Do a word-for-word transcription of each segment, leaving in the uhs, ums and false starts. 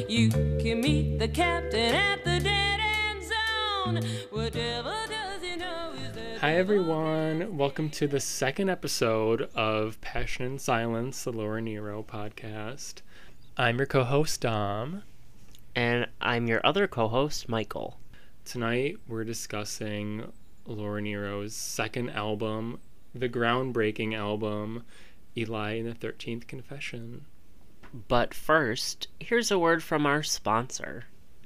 You can meet the captain at the dead end zone. Whatever does he know is the Hi everyone, welcome to the second episode of Passion in Silence, the Laura Nero podcast. I'm your co-host Dom. And I'm your other co-host, Michael. Tonight we're discussing Laura Nero's second album, the groundbreaking album, Eli and the thirteenth Confession. But first, here's a word from our sponsor.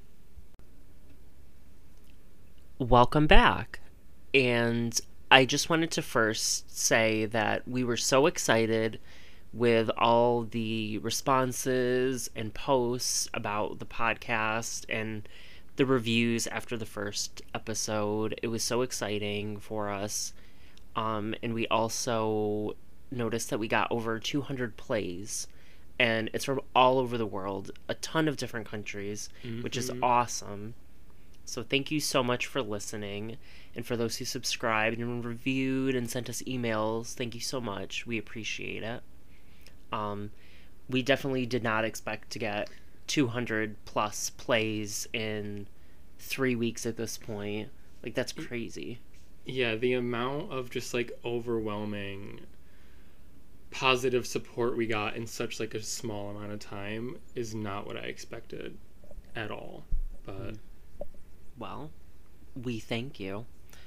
Welcome back. And I just wanted to first say that we were so excited with all the responses and posts about the podcast and the reviews after the first episode. It was so exciting for us. Um, and we also noticed that we got over two hundred plays. And it's from all over the world, a ton of different countries, mm-hmm. which is awesome. So thank you so much for listening. And for those who subscribed and reviewed and sent us emails, thank you so much. We appreciate it. Um, we definitely did not expect to get two hundred plus plays in three weeks at this point. Like, that's crazy. Yeah, the amount of just, like, overwhelming positive support we got in such, like, a small amount of time is not what I expected at all. But well, we thank you.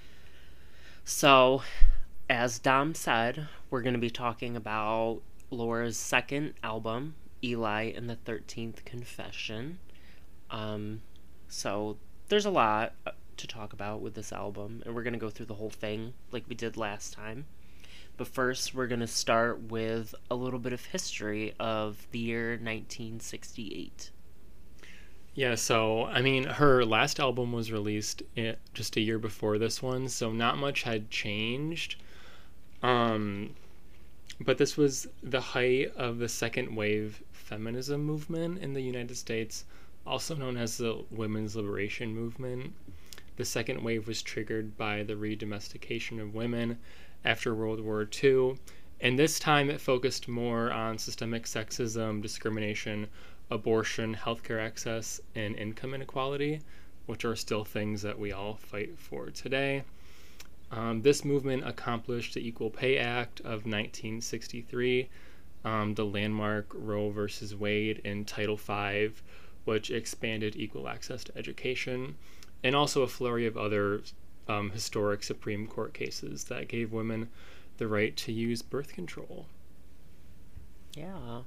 So, as Dom said, we're going to be talking about Laura's second album, Eli and the thirteenth Confession. Um, so, there's a lot to talk about with this album, and we're going to go through the whole thing like we did last time. But first, we're going to start with a little bit of history of the year nineteen sixty-eight. Yeah, so, I mean, her last album was released in, just a year before this one, so not much had changed. Um, but this was the height of the second wave feminism movement in the United States, also known as the Women's Liberation Movement. The second wave was triggered by the re-domestication of women after World War Two, and this time it focused more on systemic sexism, discrimination, abortion, healthcare access, and income inequality, which are still things that we all fight for today. Um, this movement accomplished the Equal Pay Act of nineteen sixty-three, um, the landmark Roe versus Wade, and Title five, which expanded equal access to education, and also a flurry of other um, historic Supreme Court cases that gave women the right to use birth control. Yeah.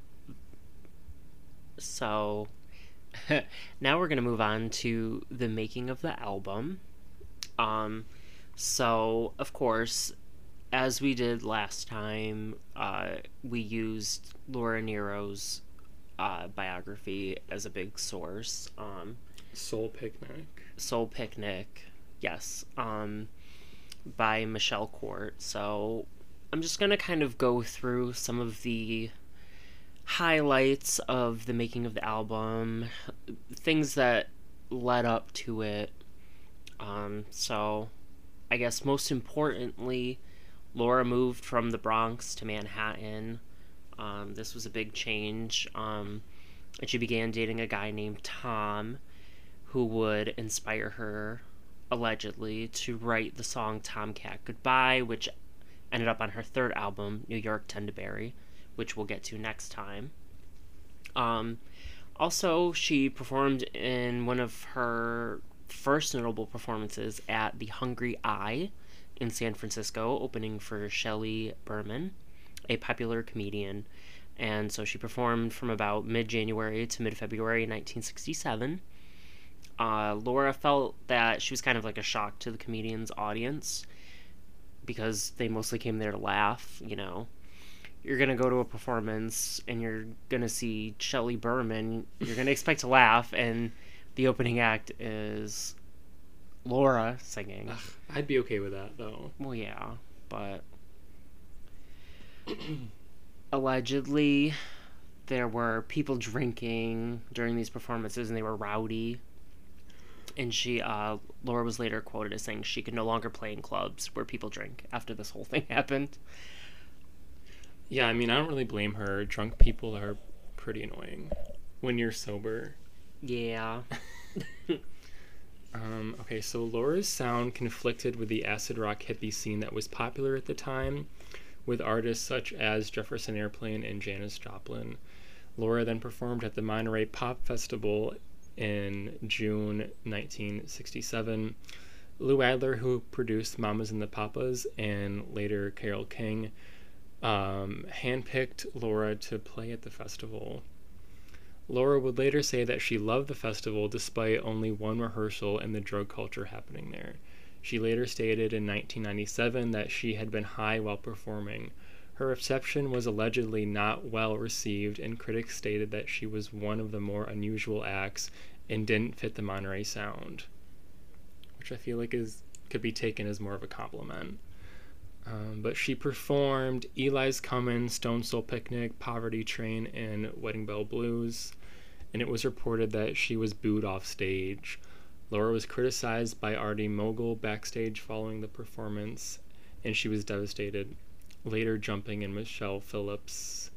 So, now we're going to move on to the making of the album. Um, so, of course, as we did last time, uh, we used Laura Nero's uh, biography as a big source. Um, Soul Picnic. Soul Picnic, yes, um, by Michelle Court. So, I'm just going to kind of go through some of the highlights of the making of the album, things that led up to it. Um, so, I guess most importantly, Laura moved from the Bronx to Manhattan. Um, this was a big change. Um, and she began dating a guy named Tom, who would inspire her, allegedly, to write the song Tomcat Goodbye, which ended up on her third album, New York Tend to Bury, which we'll get to next time. Um, also, she performed in one of her first notable performances at the Hungry Eye in San Francisco, opening for Shelley Berman, a popular comedian. And so she performed from about mid-January to mid-February nineteen sixty-seven. Uh, Laura felt that she was kind of like a shock to the comedian's audience because they mostly came there to laugh, you know. You're going to go to a performance and you're going to see Shelley Berman. You're going to expect to laugh, and the opening act is Laura singing. Ugh, I'd be okay with that, though. Well, yeah, but allegedly there were people drinking during these performances, and they were rowdy. And she, uh, Laura was later quoted as saying she could no longer play in clubs where people drink after this whole thing happened. Yeah, I mean, I don't really blame her. Drunk people are pretty annoying. when you're sober. Yeah. Um, okay, so Laura's sound conflicted with the acid rock hippie scene that was popular at the time, with artists such as Jefferson Airplane and Janis Joplin. Laura then performed at the Monterey Pop Festival in June nineteen sixty-seven. Lou Adler, who produced Mamas and the Papas and later Carole King, um, handpicked Laura to play at the festival. Laura would later say that she loved the festival despite only one rehearsal and the drug culture happening there. She later stated in nineteen ninety-seven that she had been high while performing. Her reception was allegedly not well received, and critics stated that she was one of the more unusual acts and didn't fit the Monterey sound, which I feel like is could be taken as more of a compliment. Um, but she performed Eli's Comin', Stone Soul Picnic, Poverty Train, and Wedding Bell Blues, and it was reported that she was booed off stage. Laura was criticized by Artie Mogul backstage following the performance, and she was devastated, later jumping in Michelle Phillips'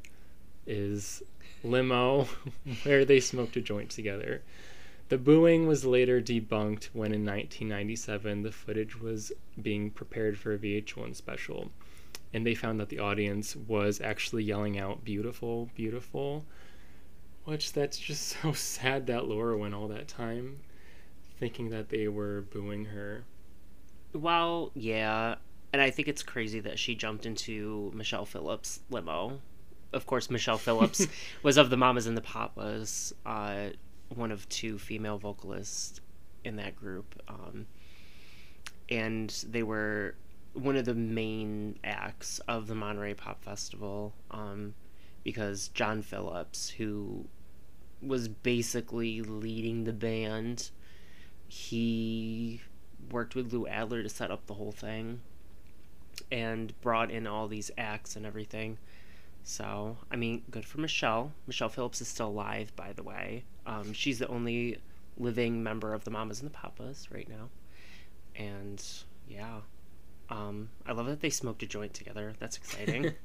limo where they smoked a joint together. The booing was later debunked when in nineteen ninety-seven the footage was being prepared for a V H one special, and they found that the audience was actually yelling out "beautiful, beautiful," which that's just so sad that Laura went all that time thinking that they were booing her. Well, yeah, and I think it's crazy that she jumped into Michelle Phillips' limo. Of course, Michelle Phillips was of the Mamas and the Papas, uh, one of two female vocalists in that group, um, and they were one of the main acts of the Monterey Pop Festival, um, because John Phillips, who was basically leading the band, he worked with Lou Adler to set up the whole thing and brought in all these acts and everything. So, I mean, good for Michelle. Michelle Phillips is still alive, by the way. Um, she's the only living member of the Mamas and the Papas right now. And, yeah. Um, I love that they smoked a joint together. That's exciting.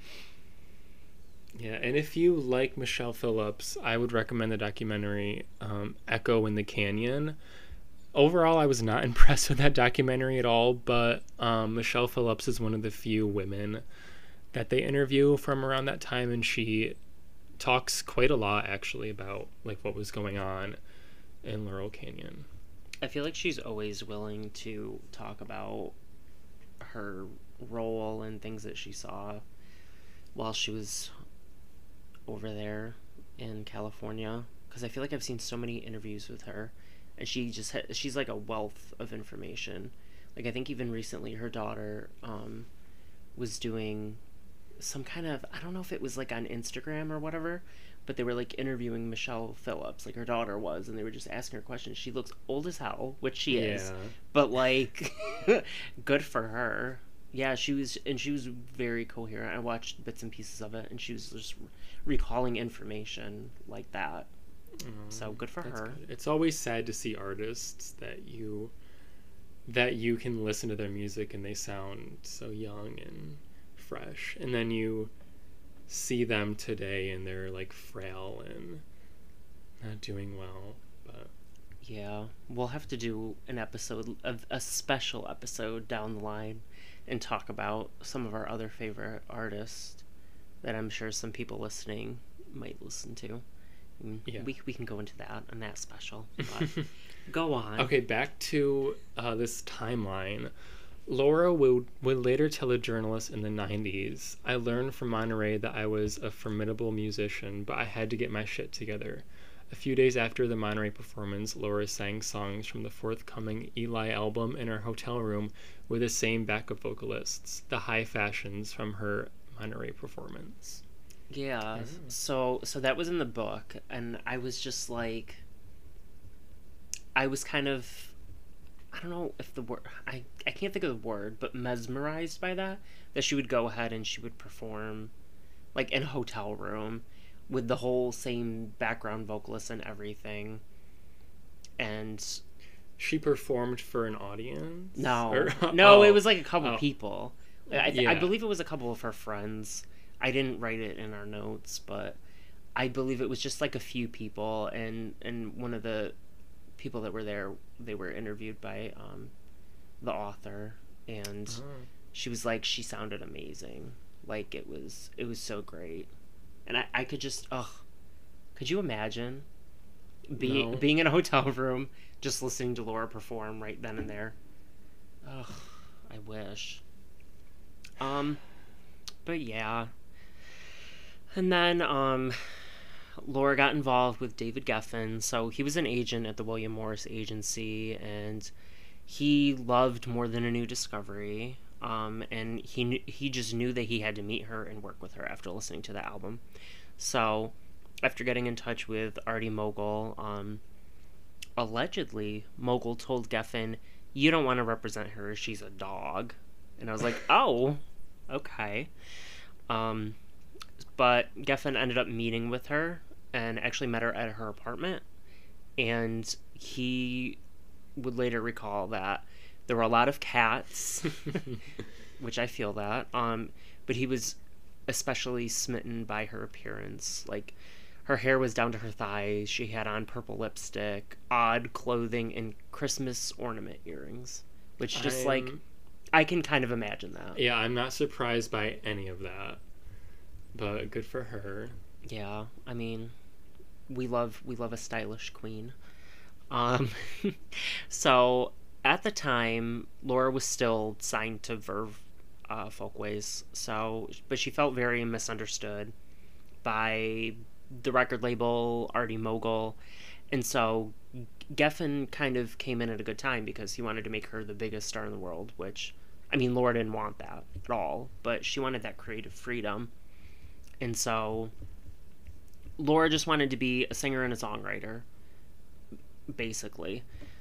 Yeah, and if you like Michelle Phillips, I would recommend the documentary um, Echo in the Canyon. Overall, I was not impressed with that documentary at all, but um, Michelle Phillips is one of the few women that they interview from around that time, and she talks quite a lot, actually, about like what was going on in Laurel Canyon. I feel like she's always willing to talk about her role and things that she saw while she was over there in California, because I feel like I've seen so many interviews with her, and she just ha- she's like a wealth of information. Like, I think even recently her daughter um, was doing some kind of, I don't know if it was like on Instagram or whatever, but they were like interviewing Michelle Phillips, like her daughter was, and they were just asking her questions. She looks old as hell, which she Yeah. is, but like good for her. Yeah, she was, and she was very coherent. I watched bits and pieces of it, and she was just recalling information like that. Um, So good for that's her. good. It's always sad to see artists that you that you can listen to their music and they sound so young and fresh, and then you see them today and they're like frail and not doing well. But Yeah, we'll have to do an episode of a special episode down the line and talk about some of our other favorite artists that I'm sure some people listening might listen to. And Yeah. we we can go into that on that special. But go on. okay, back to uh, this timeline. Laura would, would later tell a journalist in the nineties, "I learned from Monterey that I was a formidable musician, but I had to get my shit together." A few days after the Monterey performance, Laura sang songs from the forthcoming Eli album in her hotel room with the same backup vocalists, the High Fashions, from her Monterey performance. Yeah. So so that was in the book, and I was just like, I was kind of, I don't know if the word, I, I can't think of the word, but mesmerized by that, that she would go ahead and she would perform, like, in a hotel room with the whole same background vocalist and everything. And She performed for an audience? no, Or- no, oh. it was like a couple Oh. people. I, th- Yeah. I believe it was a couple of her friends. I didn't write it in our notes, but I believe it was just like a few people, and and one of the people that were there, they were interviewed by um, the author, and Oh. she was like, she sounded amazing. Like, it was it was so great. And I, I could just, ugh, could you imagine be, No. being in a hotel room just listening to Laura perform right then and there? Ugh, I wish. Um, but yeah. And then, um, Laura got involved with David Geffen. So he was an agent at the William Morris Agency, and he loved More Than a New Discovery. Um, and he knew, he just knew that he had to meet her and work with her after listening to the album. So, after getting in touch with Artie Mogul, um, allegedly, Mogul told Geffen, "You don't want to represent her, she's a dog." And I was like, oh, okay. Um, but Geffen ended up meeting with her and actually met her at her apartment. And he would later recall that there were a lot of cats, which I feel that. Um, but he was especially smitten by her appearance. Like, her hair was down to her thighs. She had on purple lipstick, odd clothing, and Christmas ornament earrings. Which just, I'm- like, I can kind of imagine that. Yeah, I'm not surprised by any of that. But good for her. Yeah, I mean, we love we love a stylish queen. Um, so at the time, Laura was still signed to Verve uh, Folkways. So, but she felt very misunderstood by the record label, Artie Mogul, and so Geffen kind of came in at a good time because he wanted to make her the biggest star in the world. Which, I mean, Laura didn't want that at all, but she wanted that creative freedom. And so Laura just wanted to be a singer and a songwriter, basically.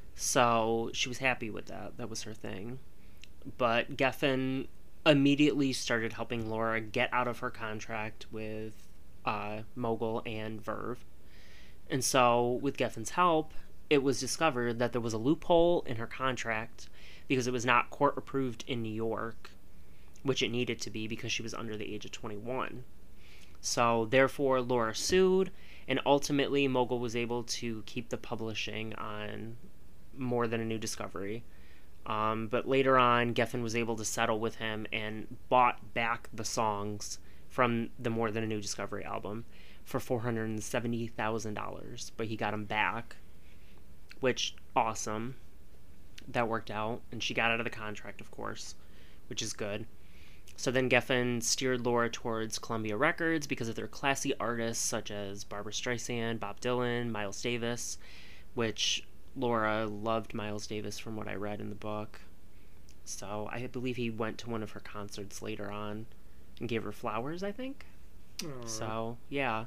So she was happy with that. That was her thing. But Geffen immediately started helping Laura get out of her contract with uh, Mogul and Verve. And so, with Geffen's help, it was discovered that there was a loophole in her contract because it was not court approved in New York, which it needed to be because she was under the age of twenty-one. So, therefore, Laura sued, and ultimately, Mogul was able to keep the publishing on More Than a New Discovery. Um, but later on, Geffen was able to settle with him and bought back the songs from the More Than a New Discovery album for four hundred seventy thousand dollars. But he got them back, which, awesome. That worked out. And she got out of the contract, of course, which is good. So then Geffen steered Laura towards Columbia Records because of their classy artists such as Barbra Streisand, Bob Dylan, Miles Davis, which Laura loved Miles Davis from what I read in the book. So I believe he went to one of her concerts later on and gave her flowers, I think. Aw. So, yeah.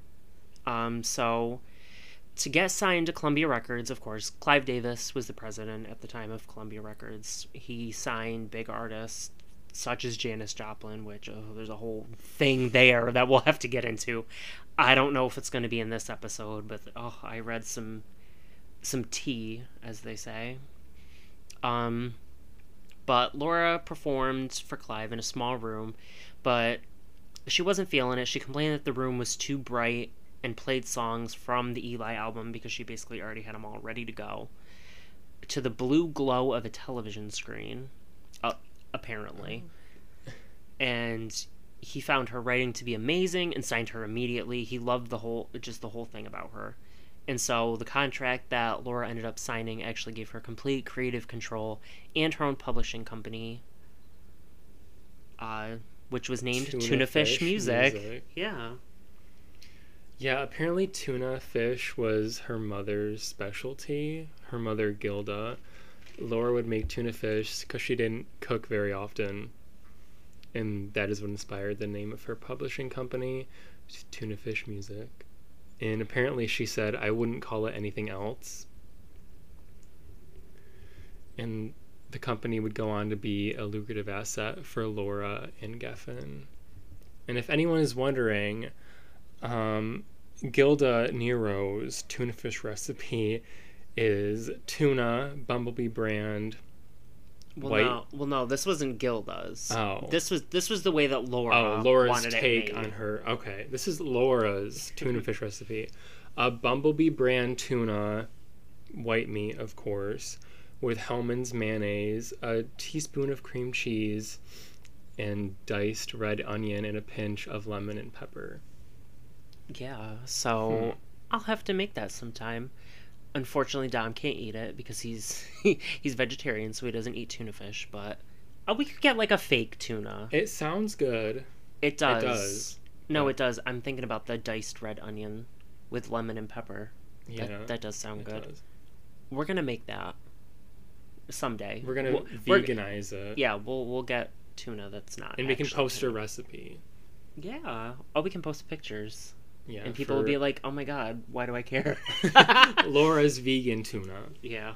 Um, so to get signed to Columbia Records, of course, Clive Davis was the president at the time of Columbia Records. He signed big artists such as Janis Joplin, which oh, there's a whole thing there that we'll have to get into. I don't know if it's going to be in this episode, but oh, I read some some tea, as they say. Um, but Laura performed for Clive in a small room, but she wasn't feeling it. She complained that the room was too bright and played songs from the Eli album because she basically already had them all ready to go, to the blue glow of a television screen, uh, apparently. And he found her writing to be amazing and signed her immediately. He loved the whole, just the whole thing about her. And so the contract that Laura ended up signing actually gave her complete creative control and her own publishing company, uh, which was named Tuna Tuna Fish, Fish Music. Music. Yeah. Yeah, apparently tuna fish was her mother's specialty. Her mother, Gilda. Laura would make tuna fish because she didn't cook very often. And that is what inspired the name of her publishing company, Tuna Fish Music. And apparently she said, I wouldn't call it anything else. And the company would go on to be a lucrative asset for Laura and Geffen. And if anyone is wondering, um, Gilda Nero's tuna fish recipe is tuna, Bumblebee brand, Well, white. no, well, no, this wasn't Gilda's. Oh. This was this was the way that Laura Oh, Laura's wanted take it made. on her. Okay, this is Laura's tuna fish recipe. A Bumblebee brand tuna, white meat, of course, with Hellman's mayonnaise, a teaspoon of cream cheese, and diced red onion and a pinch of lemon and pepper. Yeah, so Hmm. I'll have to make that sometime. Unfortunately, Dom can't eat it because he's he's vegetarian, so he doesn't eat tuna fish. But uh, we could get like a fake tuna. It sounds good. It does. It does. No, but- it does. I'm thinking about the diced red onion with lemon and pepper. Yeah, That, that does sound it good. does. We're gonna make that someday. We're gonna We'll- we're- veganize it. Yeah, we'll we'll get tuna that's not. And we can actually post a tuna. recipe. Yeah. Oh, we can post pictures, Yeah. and people will for be like, "Oh my god, why do I care?" Laura's vegan tuna. Yeah.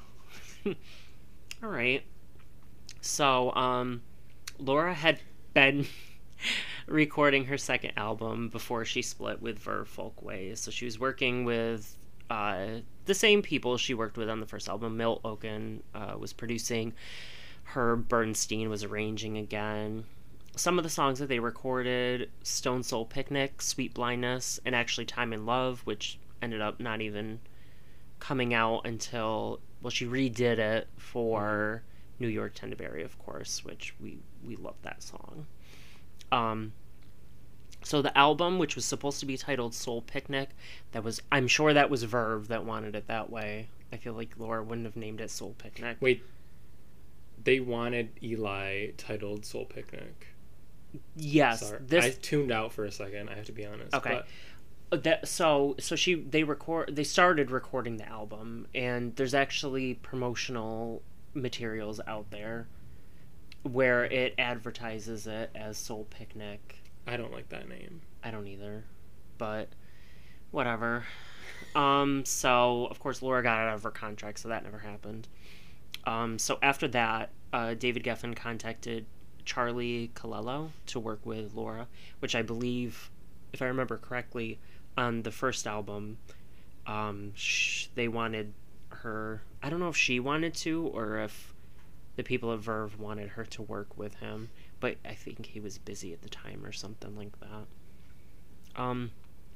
All right. So, um, Laura had been recording her second album before she split with Verve Folkways. So she was working with uh, the same people she worked with on the first album. Milt Oken uh, was producing. Herb Bernstein was arranging again. Some of the songs that they recorded, Stone Soul Picnic, Sweet Blindness, and actually Time in Love, which ended up not even coming out until, well, she redid it for New York Tend to Bury, of course, which we we love that song. Um so the album, which was supposed to be titled Soul Picnic, that was, I'm sure that was Verve that wanted it that way. I feel like Laura wouldn't have named it Soul Picnic. Wait, they wanted Eli titled Soul Picnic. Yes, Sorry, this I tuned out for a second. I have to be honest. Okay. but- that so so she they record they started recording the album, and there's actually promotional materials out there where it advertises it as Soul Picnic. I don't like that name. I don't either, but whatever. Um so of course Laura got out of her contract, so that never happened. Um so after that, uh David Geffen contacted Charlie Colello to work with Laura, which I believe, if I remember correctly, on the first album, um, sh- they wanted her. I don't know if she wanted to or if the people at Verve wanted her to work with him, but I think he was busy at the time or something like that. Um,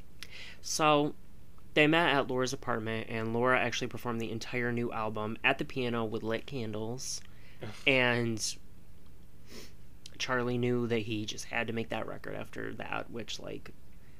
so they met at Laura's apartment, and Laura actually performed the entire new album at the piano with lit candles, and Charlie knew that he just had to make that record after that, which, like,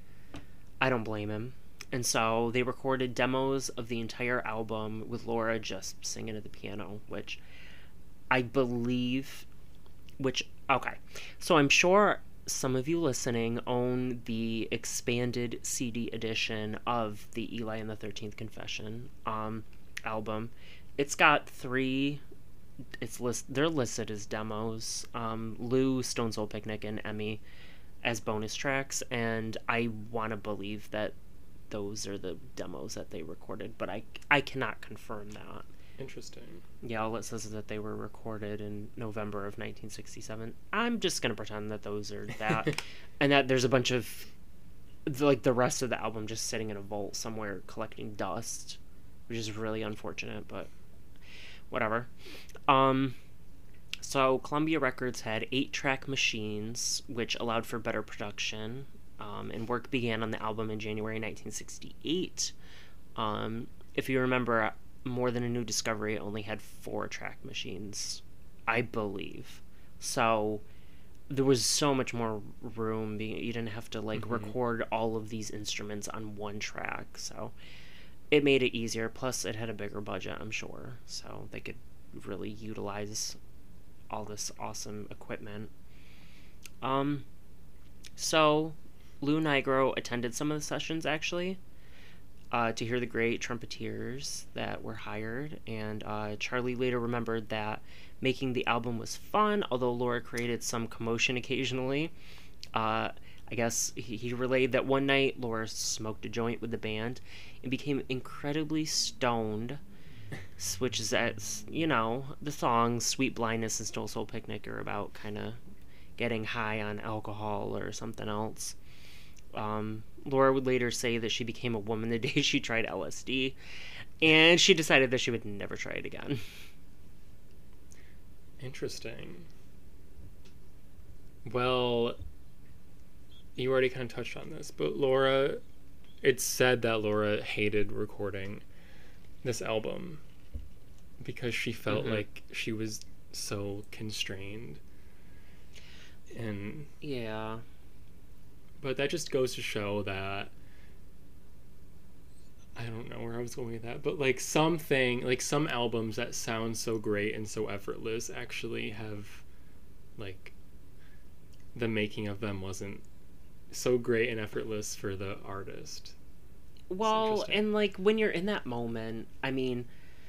I don't blame him. And so they recorded demos of the entire album with Laura just singing at the piano, which I believe, which, okay. So I'm sure some of you listening own the expanded C D edition of the Eli and the thirteenth Confession um, album. It's got three... It's list. They're listed as demos. Um, Lou, Stone Soul Picnic, and Emmy as bonus tracks, and I want to believe that those are the demos that they recorded, but I I cannot confirm that. Interesting. Yeah, all it says is that they were recorded in November of nineteen sixty-seven. I'm just gonna pretend that those are that, and that there's a bunch of like the rest of the album just sitting in a vault somewhere collecting dust, which is really unfortunate, but whatever. Um, so Columbia Records had eight-track machines, which allowed for better production, um, and work began on the album in January nineteen sixty-eight. Um, if you remember, More Than a New Discovery only had four-track machines, I believe. So there was so much more room. You didn't have to, like, Mm-hmm. record all of these instruments on one track, so it made it easier. Plus, it had a bigger budget, I'm sure, so they could really utilize all this awesome equipment. Um, so Lou Nigro attended some of the sessions, actually, uh, to hear the great trumpeteers that were hired, and uh, Charlie later remembered that making the album was fun, although Laura created some commotion occasionally. Uh, I guess he, he relayed that one night Laura smoked a joint with the band and became incredibly stoned, which is, as you know, the songs Sweet Blindness and Stone Soul Picnic are about kind of getting high on alcohol or something else. Um, Laura would later say that she became a woman the day she tried L S D, and she decided that she would never try it again. Interesting. Well, you already kind of touched on this, but Laura, it's said that Laura hated recording this album because she felt Mhm. like she was so constrained. And Yeah. but that just goes to show that I don't know where I was going with that, but like something like some albums that sound so great and so effortless actually have like the making of them wasn't so great and effortless for the artist. Well, interesting. and like when you're in that moment, I mean,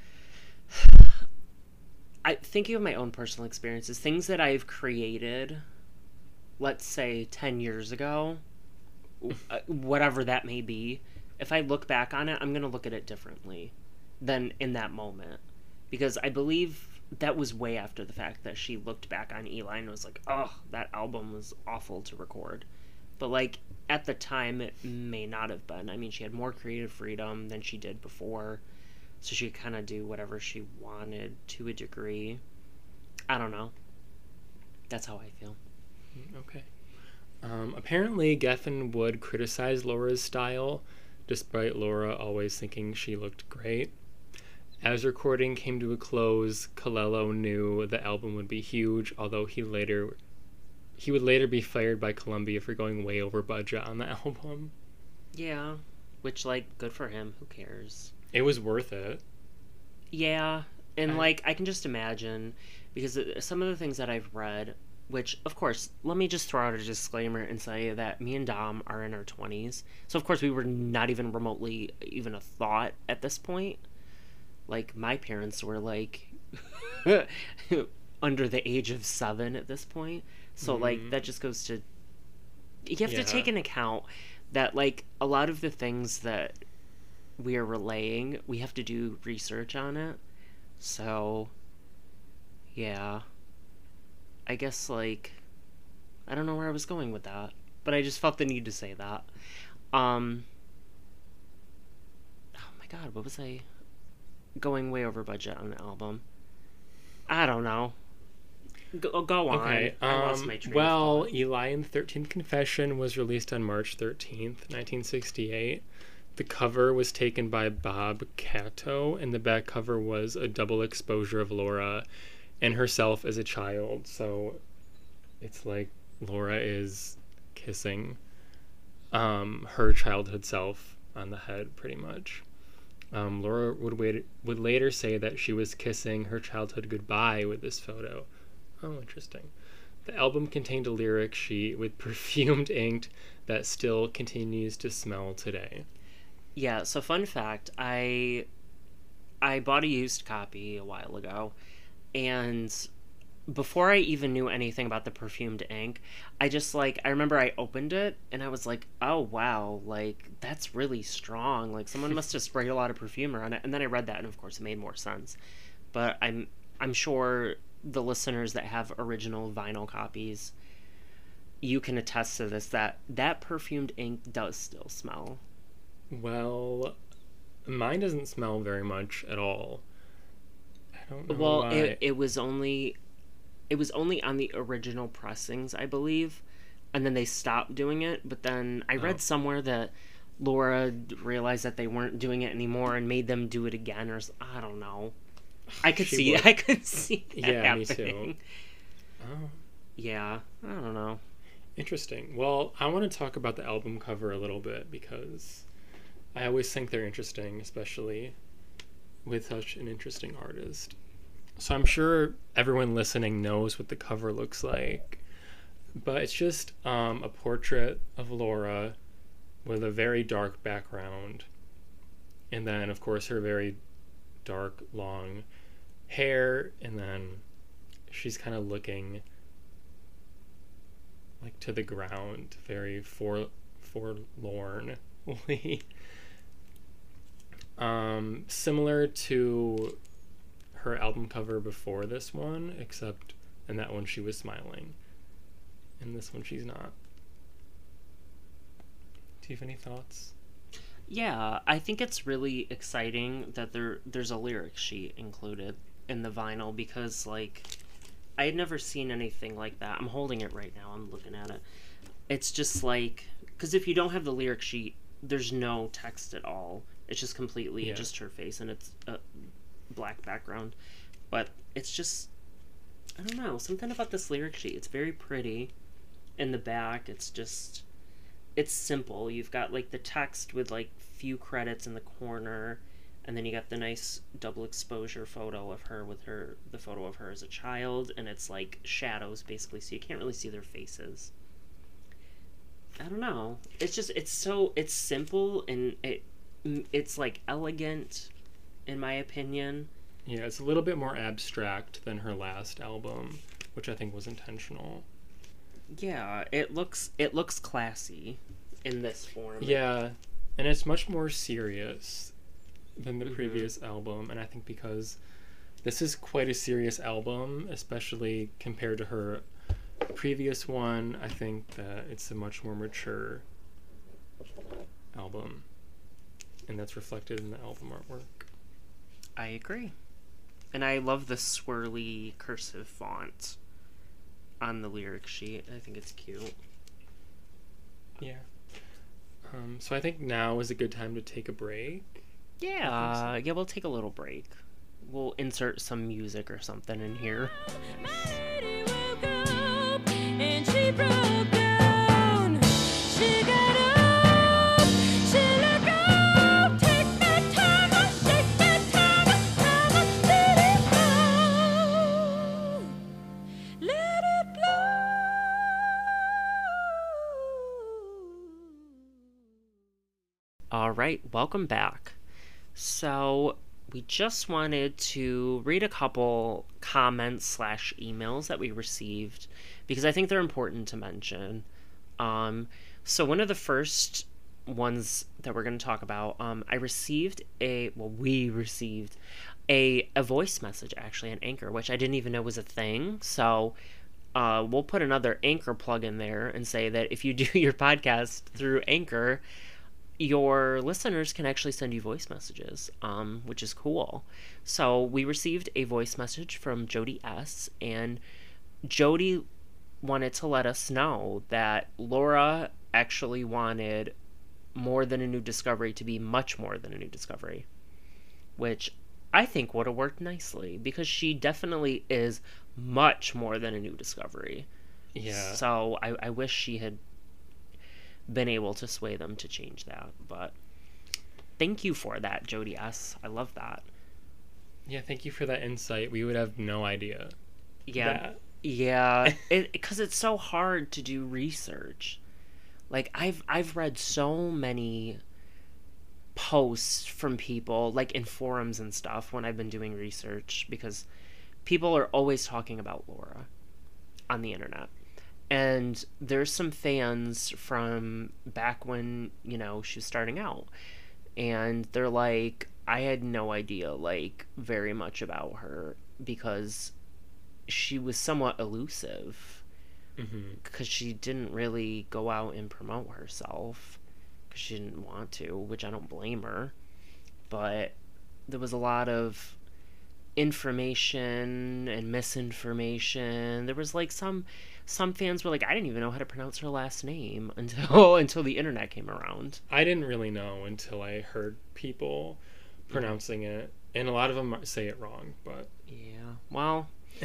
I thinking of my own personal experiences, things that I've created, let's say ten years ago, uh, whatever that may be, if I look back on it, I'm going to look at it differently than in that moment. Because I believe that was way after the fact that she looked back on Eli and was like, oh, that album was awful to record. But, like, at the time, it may not have been. I mean, she had more creative freedom than she did before. So she could kind of do whatever she wanted to a degree. I don't know. That's how I feel. Okay. Um, apparently, Geffen would criticize Laura's style, despite Laura always thinking she looked great. As recording came to a close, Colello knew the album would be huge, although he later he would later be fired by Columbia for going way over budget on the album. Yeah. Which, like, good for him. Who cares? It was worth it. Yeah. And, I- like, I can just imagine, because some of the things that I've read, which, of course, let me just throw out a disclaimer and say that me and Dom are in our twenties. So, of course, we were not even remotely even a thought at this point. Like, my parents were, like, under the age of seven at this point. So, Mhm. like, that just goes to... You have Yeah. to take into account that, like, a lot of the things that we are relaying, we have to do research on it. So, yeah. I guess, like, I don't know where I was going with that, but I just felt the need to say that. Um, oh my god, what was I going way over budget on the album? I don't know. Go, go on. Okay. I lost Um, my train well, of thought. Eli and the thirteenth Confession was released on March thirteenth, nineteen sixty-eight. The cover was taken by Bob Cato, and the back cover was a double exposure of Laura and herself as a child. So it's like Laura is kissing um, her childhood self on the head, pretty much. Um, Laura would wait, would later say that she was kissing her childhood goodbye with this photo. Oh, interesting. The album contained a lyric sheet with perfumed ink that still continues to smell today. Yeah, so fun fact, I I bought a used copy a while ago, and before I even knew anything about the perfumed ink, I just, like, I remember I opened it, and I was like, oh, wow, like, that's really strong. Like, someone must have sprayed a lot of perfume on it. And then I read that, and of course it made more sense. But I'm I'm sure the listeners that have original vinyl copies, you can attest to this, that that perfumed ink does still smell. Well, mine doesn't smell very much at all. I don't know Well, why. it, it was only it was only on the original pressings, I believe, and then they stopped doing it. But then I read Oh. somewhere that Laura realized that they weren't doing it anymore and made them do it again, or s- I don't know. I could She see would. I could see that Yeah, me happening. too. Oh, Yeah, I don't know. interesting. Well, I want to talk about the album cover a little bit because I always think they're interesting, especially with such an interesting artist. So I'm sure everyone listening knows what the cover looks like, but it's just um, a portrait of Laura with a very dark background, and then of course her very dark long hair, and then she's kind of looking like to the ground, very for forlornly. Um, similar to her album cover before this one, except in that one she was smiling. In this one she's not. Do you have any thoughts? Yeah, I think it's really exciting that there there's a lyric sheet included in the vinyl because, like, I had never seen anything like that. I'm holding it right now. I'm looking at it. It's just like, because if you don't have the lyric sheet, there's no text at all. It's just completely Yeah. just her face, and it's a black background. But it's just, I don't know, something about this lyric sheet. It's very pretty. In the back, it's just, it's simple. You've got like the text with like few credits in the corner, and then you got the nice double exposure photo of her with her, the photo of her as a child, and it's like shadows basically, so you can't really see their faces. I don't know. It's just, it's so, it's simple, and it, it's like elegant, in my opinion. Yeah, it's a little bit more abstract than her last album, which I think was intentional. Yeah, it looks, it looks classy in this form. Yeah, and it's much more serious than the Mhm. previous album, and I think because this is quite a serious album, especially compared to her previous one, I think that it's a much more mature album, and that's reflected in the album artwork. I agree. And I love the swirly cursive font on the lyric sheet. I think it's cute. Yeah. Um, so I think now is a good time to take a break. Yeah, yeah, we'll take a little break. We'll insert some music or something in here. My lady woke up and she broke down. She got up, she let go. Take that time, take that time, time, let it flow. Let it flow. All right, welcome back. So we just wanted to read a couple comments slash emails that we received because I think they're important to mention. Um, so one of the first ones that we're going to talk about, um, I received a, well, we received a, a voice message actually on Anchor, which I didn't even know was a thing. So uh, we'll put another Anchor plug in there and say that if you do your podcast through Anchor, your listeners can actually send you voice messages, um, which is cool. So we received a voice message from Jody S., and Jody wanted to let us know that Laura actually wanted More Than a New Discovery to be much more than a new discovery, which I think would have worked nicely because she definitely is much more than a new discovery. Yeah. So I, I wish she had been able to sway them to change that, but thank you for that, Jody S. I love that. Yeah, thank you for that insight. We would have no idea. Yeah, that. yeah, it because it's so hard to do research. Like I've I've read so many posts from people, like in forums and stuff, when I've been doing research, because people are always talking about Laura on the internet. And there's some fans from back when, you know, she was starting out. And they're like, I had no idea, like, very much about her because she was somewhat elusive. Mm-hmm. Because she didn't really go out and promote herself. Because she didn't want to, which I don't blame her. But there was a lot of information and misinformation. There was, like, some... Some fans were like, I didn't even know how to pronounce her last name until until the internet came around. I didn't really know until I heard people pronouncing it, and a lot of them say it wrong, but... Yeah, well,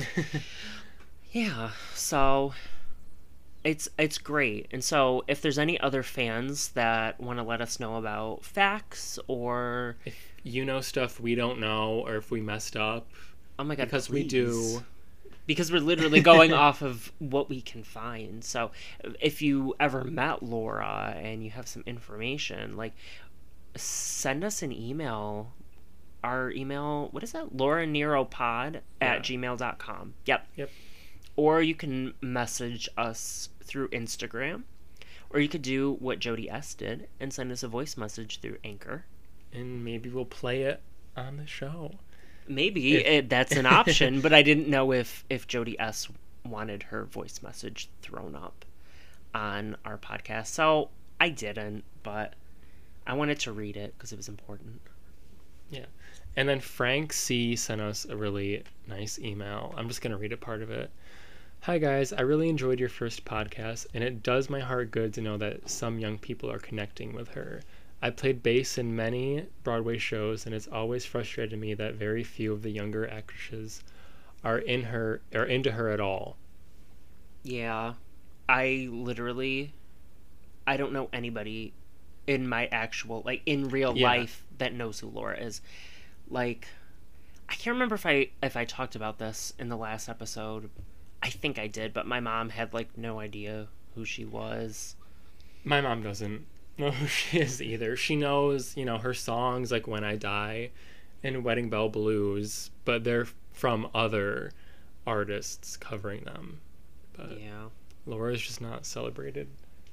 yeah, so it's it's great. And so if there's any other fans that want to let us know about facts or... If you know stuff we don't know, or if we messed up, Oh my god, because we please. do... Because we're literally going off of what we can find. So if you ever met Laura and you have some information, like, send us an email. Our email, what is that? Laura Nero Pod at gmail dot com. Yep. Yep. Or you can message us through Instagram. Or you could do what Jody S. did and send us a voice message through Anchor. And maybe we'll play it on the show. Maybe If- it, that's an option, but I didn't know if, if Jody S. wanted her voice message thrown up on our podcast. So I didn't, but I wanted to read it because it was important. Yeah. And then Frank C sent us a really nice email. I'm just going to read a part of it. Hi guys, I really enjoyed your first podcast, and it does my heart good to know that some young people are connecting with her. I played bass in many Broadway shows, and it's always frustrated me that very few of the younger actresses are in her or into her at all. Yeah, I literally, I don't know anybody in my actual, like, in real Yeah. life that knows who Laura is. Like, I can't remember if I if I talked about this in the last episode. I think I did, but my mom had, like, no idea who she was. My mom doesn't know who she is either. She knows, you know, her songs like When I Die and Wedding Bell Blues, but they're from other artists covering them. But Yeah. Laura's just not celebrated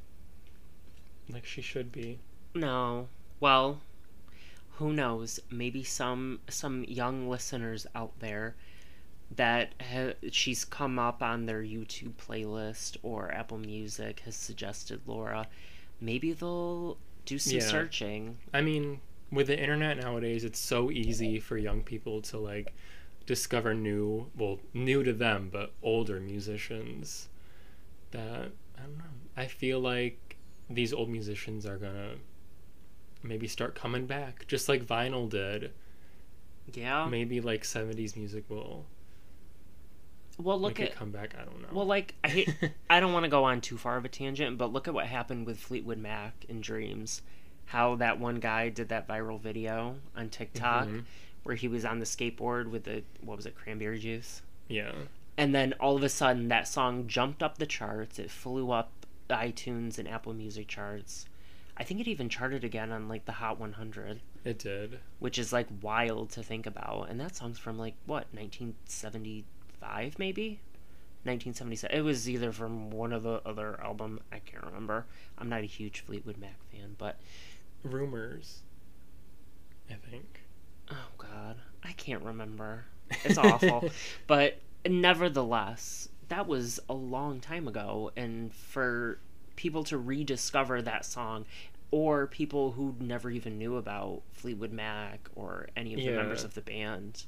like she should be. No. Well, who knows? Maybe some some young listeners out there that ha- she's come up on their YouTube playlist or Apple Music has suggested Laura. Maybe they'll do some Yeah. searching. I mean, with the internet nowadays, it's so easy for young people to like discover new, well, new to them, but older musicians that, I don't know. I feel like these old musicians are gonna maybe start coming back, just like vinyl did. Yeah. Maybe like seventies music will Well, look make at it come back. I don't know. well, like I hate, I don't want to go on too far of a tangent, but look at what happened with Fleetwood Mac in Dreams. How that one guy did that viral video on TikTok Mhm. where he was on the skateboard with the, what was it, cranberry juice? Yeah. And then all of a sudden that song jumped up the charts. It flew up the iTunes and Apple Music charts. I think it even charted again on like the Hot one hundred, It did. which is like wild to think about. And that song's from like what, nineteen seventy-five maybe? nineteen seventy-seven. It was either from one of the other album. I can't remember. I'm not a huge Fleetwood Mac fan, but Rumors, I think. oh god, I can't remember. It's awful. But nevertheless, that was a long time ago, and for people to rediscover that song, or people who never even knew about Fleetwood Mac or any of the Yeah. members of the band.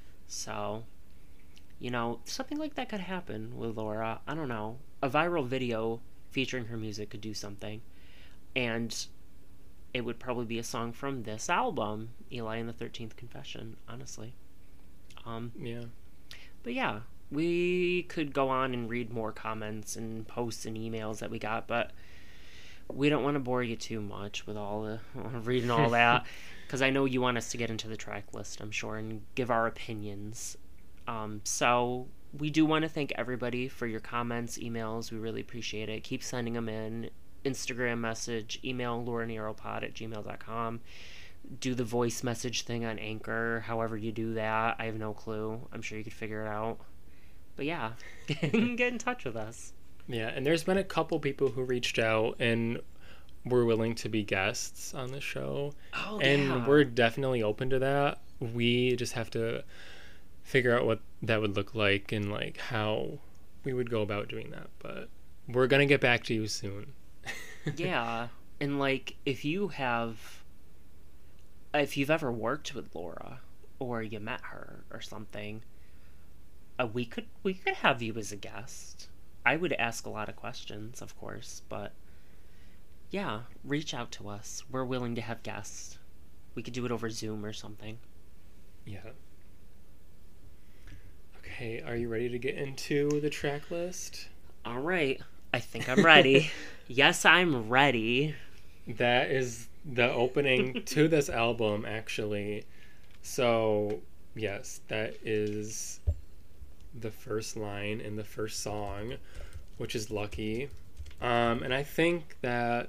So, you know, something like that could happen with Laura. I don't know. A viral video featuring her music could do something. And it would probably be a song from this album, Eli and the thirteenth Confession, honestly. Um, Yeah. but yeah, we could go on and read more comments and posts and emails that we got, but we don't want to bore you too much with all the reading all that, because I know you want us to get into the track list, I'm sure, and give our opinions. Um, so we do want to thank everybody for your comments, emails. We really appreciate it. Keep sending them in. Instagram message, email lauraneuropod at gmail dot com. Do the voice message thing on Anchor, however you do that. I have no clue. I'm sure you could figure it out. But yeah, get in touch with us. Yeah, and there's been a couple people who reached out and were willing to be guests on the show. Oh, And yeah. we're definitely open to that. We just have to figure out what that would look like and like how we would go about doing that. But we're gonna get back to you soon. Yeah, and like if you have, if you've ever worked with Laura or you met her or something, uh, we could we could have you as a guest. I would ask a lot of questions, of course, but yeah, reach out to us. We're willing to have guests. We could do it over Zoom or something. Yeah. Okay, are you ready to get into the track list? All right, I think I'm ready. Yes, I'm ready. That is the opening to this album, actually. So, yes, that is the first line in the first song, which is Lucky. Um, and I think that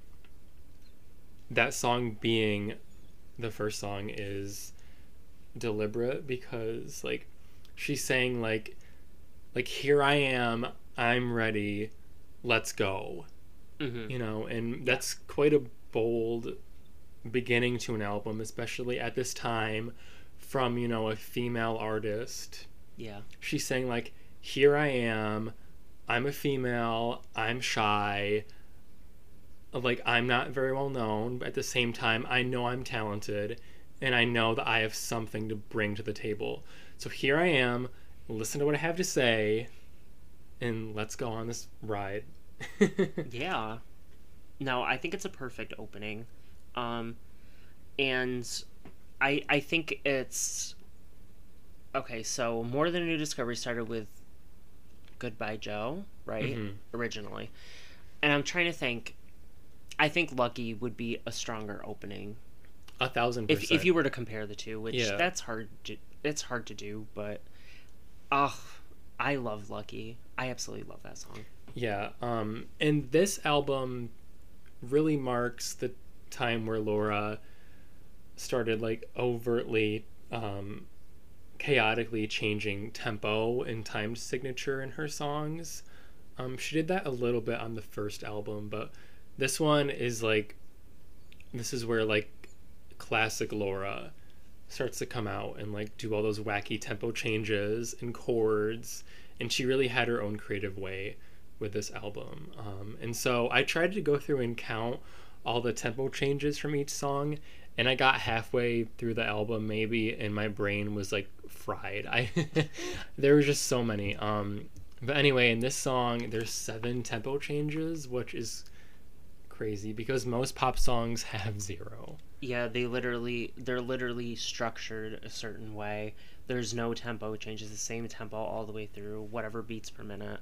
that song being the first song is deliberate because, like, she's saying, like, like, here I am, I'm ready, let's go. Mm-hmm. You know, and that's quite a bold beginning to an album, especially at this time from, you know, a female artist. Yeah. She's saying, like, here I am, I'm a female, I'm shy, like, I'm not very well known, but at the same time, I know I'm talented, and I know that I have something to bring to the table. So here I am, listen to what I have to say, and let's go on this ride. Yeah. No, I think it's a perfect opening. Um, and I I think it's... Okay, so More Than a New Discovery started with Goodbye Joe, right? Mhm. Originally. And I'm trying to think... I think Lucky would be a stronger opening. A thousand percent. If if you were to compare the two, which Yeah. that's hard to, it's hard to do, but... Oh, I love Lucky. I absolutely love that song. Yeah, um, and this album really marks the time where Laura started like overtly, um, chaotically changing tempo and time signature in her songs. Um, she did that a little bit on the first album, but this one is like, this is where like classic Laura starts to come out and like do all those wacky tempo changes and chords, and she really had her own creative way with this album. Um, and so I tried to go through and count all the tempo changes from each song, and I got halfway through the album maybe, and my brain was like fried. I there were just so many. Um, but anyway, in this song, there's seven tempo changes, which is crazy because most pop songs have zero. Yeah, they literally they're literally structured a certain way. There's no tempo changes, the same tempo all the way through, whatever beats per minute.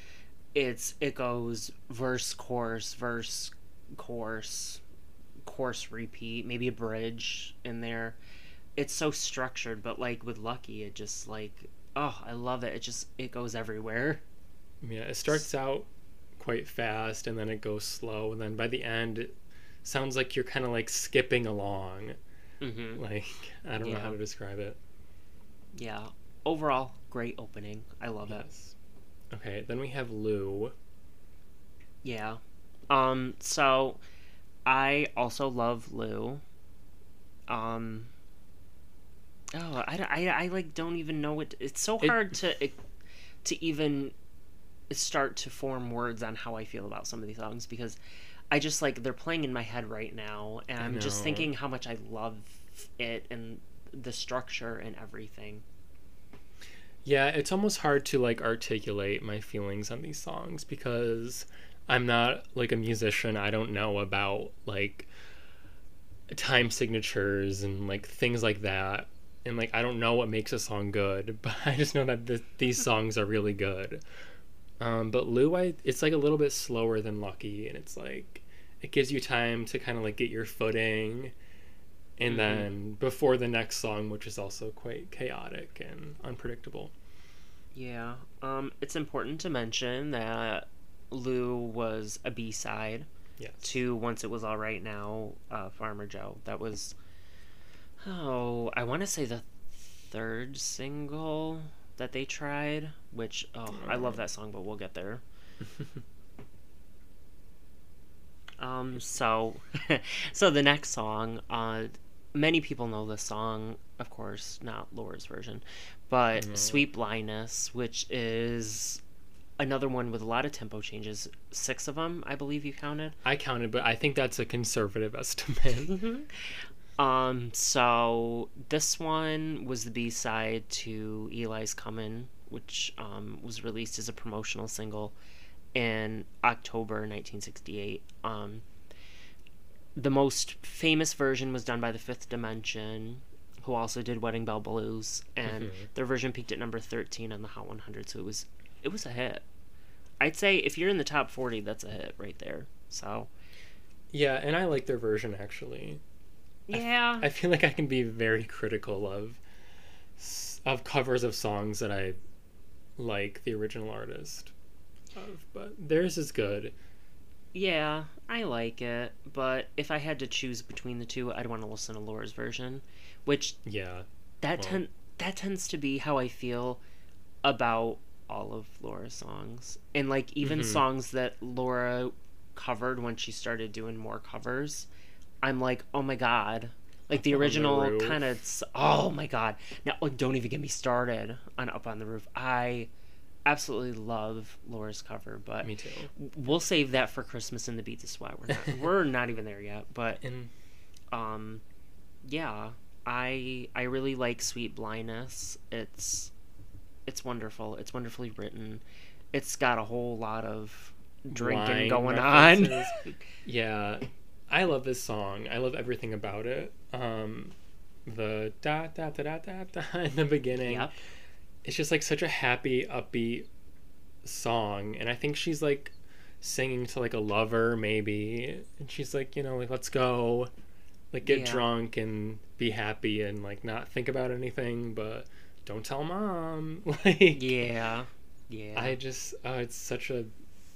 It's it goes verse, chorus, verse, chorus, chorus repeat, maybe a bridge in there. It's so structured, but like with Lucky, it just like, oh, I love it. It just it goes everywhere. Yeah, it starts out quite fast and then it goes slow, and then by the end it sounds like you're kind of like skipping along. Mm-hmm. Like, I don't know Yeah. how to describe it. Yeah. Overall, great opening. I love it. Yes. Okay, then we have Lou. Yeah. Um, so I also love Lou. Um Oh, I, I, I like don't even know what it's so It- hard to to even start to form words on how I feel about some of these songs, because I just like they're playing in my head right now, and I I'm just know. thinking how much I love it and the structure and everything. Yeah, it's almost hard to like articulate my feelings on these songs because I'm not like a musician. I don't know about like time signatures and like things like that. And like I don't know what makes a song good, but I just know that th- these songs are really good. Um, but Lou, I it's like a little bit slower than Lucky, and it's like it gives you time to kind of like get your footing, and Mhm. then before the next song, which is also quite chaotic and unpredictable. Yeah. Um, it's important to mention that Lou was a B-side Yes. to Once It Was All Right Now, uh, Farmer Joe. That was, oh, I want to say the third single that they tried, which, oh, I love that song, but we'll get there. Um, so, so the next song, uh, many people know this song, of course, not Laura's version, but No. Sweet Blindness, which is another one with a lot of tempo changes. Six of them, I believe you counted. I counted, but I think that's a conservative estimate. Um, so this one was the B-side to Eli's Comin', which um, was released as a promotional single in October nineteen sixty-eight. Um, the most famous version was done by the Fifth Dimension, who also did Wedding Bell Blues, and Mhm. their version peaked at number thirteen on the Hot one hundred, so it was it was a hit. I'd say if you're in the top forty, that's a hit right there. So Yeah, and I like their version actually. yeah, I feel like I can be very critical of of covers of songs that I like the original artist of, but theirs is good. yeah, I like it. But if I had to choose between the two, I'd want to listen to Laura's version, which Yeah. that Well- ten- that tends to be how I feel about all of Laura's songs, and like even Mhm. songs that Laura covered when she started doing more covers. I'm like, oh my god, like the Up on the original Roof. kind of. Oh my god! Now, like, don't even get me started on Up on the Roof. I absolutely love Laura's cover, but Me too. we'll save that for Christmas and the Beat to Sweat. We're not, we're not even there yet, but And um, yeah, I I really like Sweet Blindness. It's it's wonderful. It's wonderfully written. It's got a whole lot of drinking Wine going on. references. Yeah, I love this song. I love everything about it. Um, the da da da da da da in the beginning. Yep. It's just like such a happy, upbeat song, and I think she's like singing to like a lover maybe, and she's like, you know, like let's go, like get Yeah. drunk and be happy and like not think about anything, but don't tell mom. Like, Yeah. Yeah. I just, oh, it's such a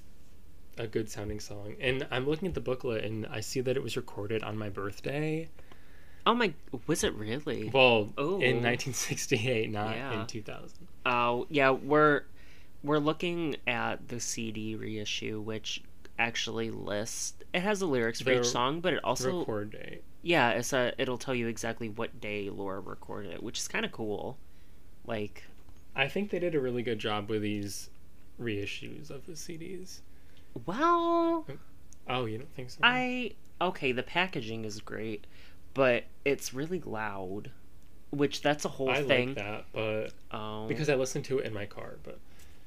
a good sounding song. And I'm looking at the booklet and I see that it was recorded on my birthday. Oh my, was it really? Well, Oh. in nineteen sixty-eight, not Yeah. in two thousand. Oh, yeah, we're we're looking at the C D reissue, which actually lists, it has the lyrics for The each song, but it also, Record date. yeah, it's a, it'll tell you exactly what day Laura recorded it, which is kind of cool. Like, I think they did a really good job with these reissues of the C Ds. well, Oh, you don't think so? I, okay, the packaging is great, but it's really loud, which that's a whole I thing. like that, but Oh. because I listen to it in my car, but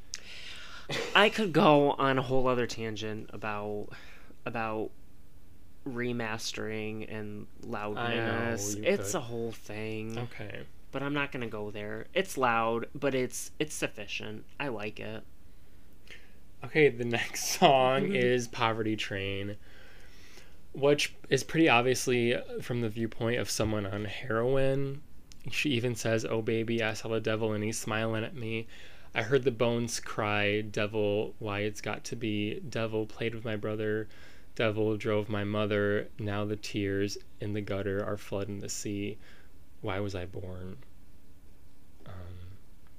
I could go on a whole other tangent about about remastering and loudness. you It's could. a whole thing, okay. but I'm not gonna go there. It's loud, but it's it's sufficient. I like it. Okay, the next song is Poverty Train, which is pretty obviously from the viewpoint of someone on heroin. She even says, "Oh baby, I saw the devil and he's smiling at me. I heard the bones cry, devil, why it's got to be. Devil played with my brother, devil drove my mother. Now the tears in the gutter are flooding the sea. Why was I born?" Um,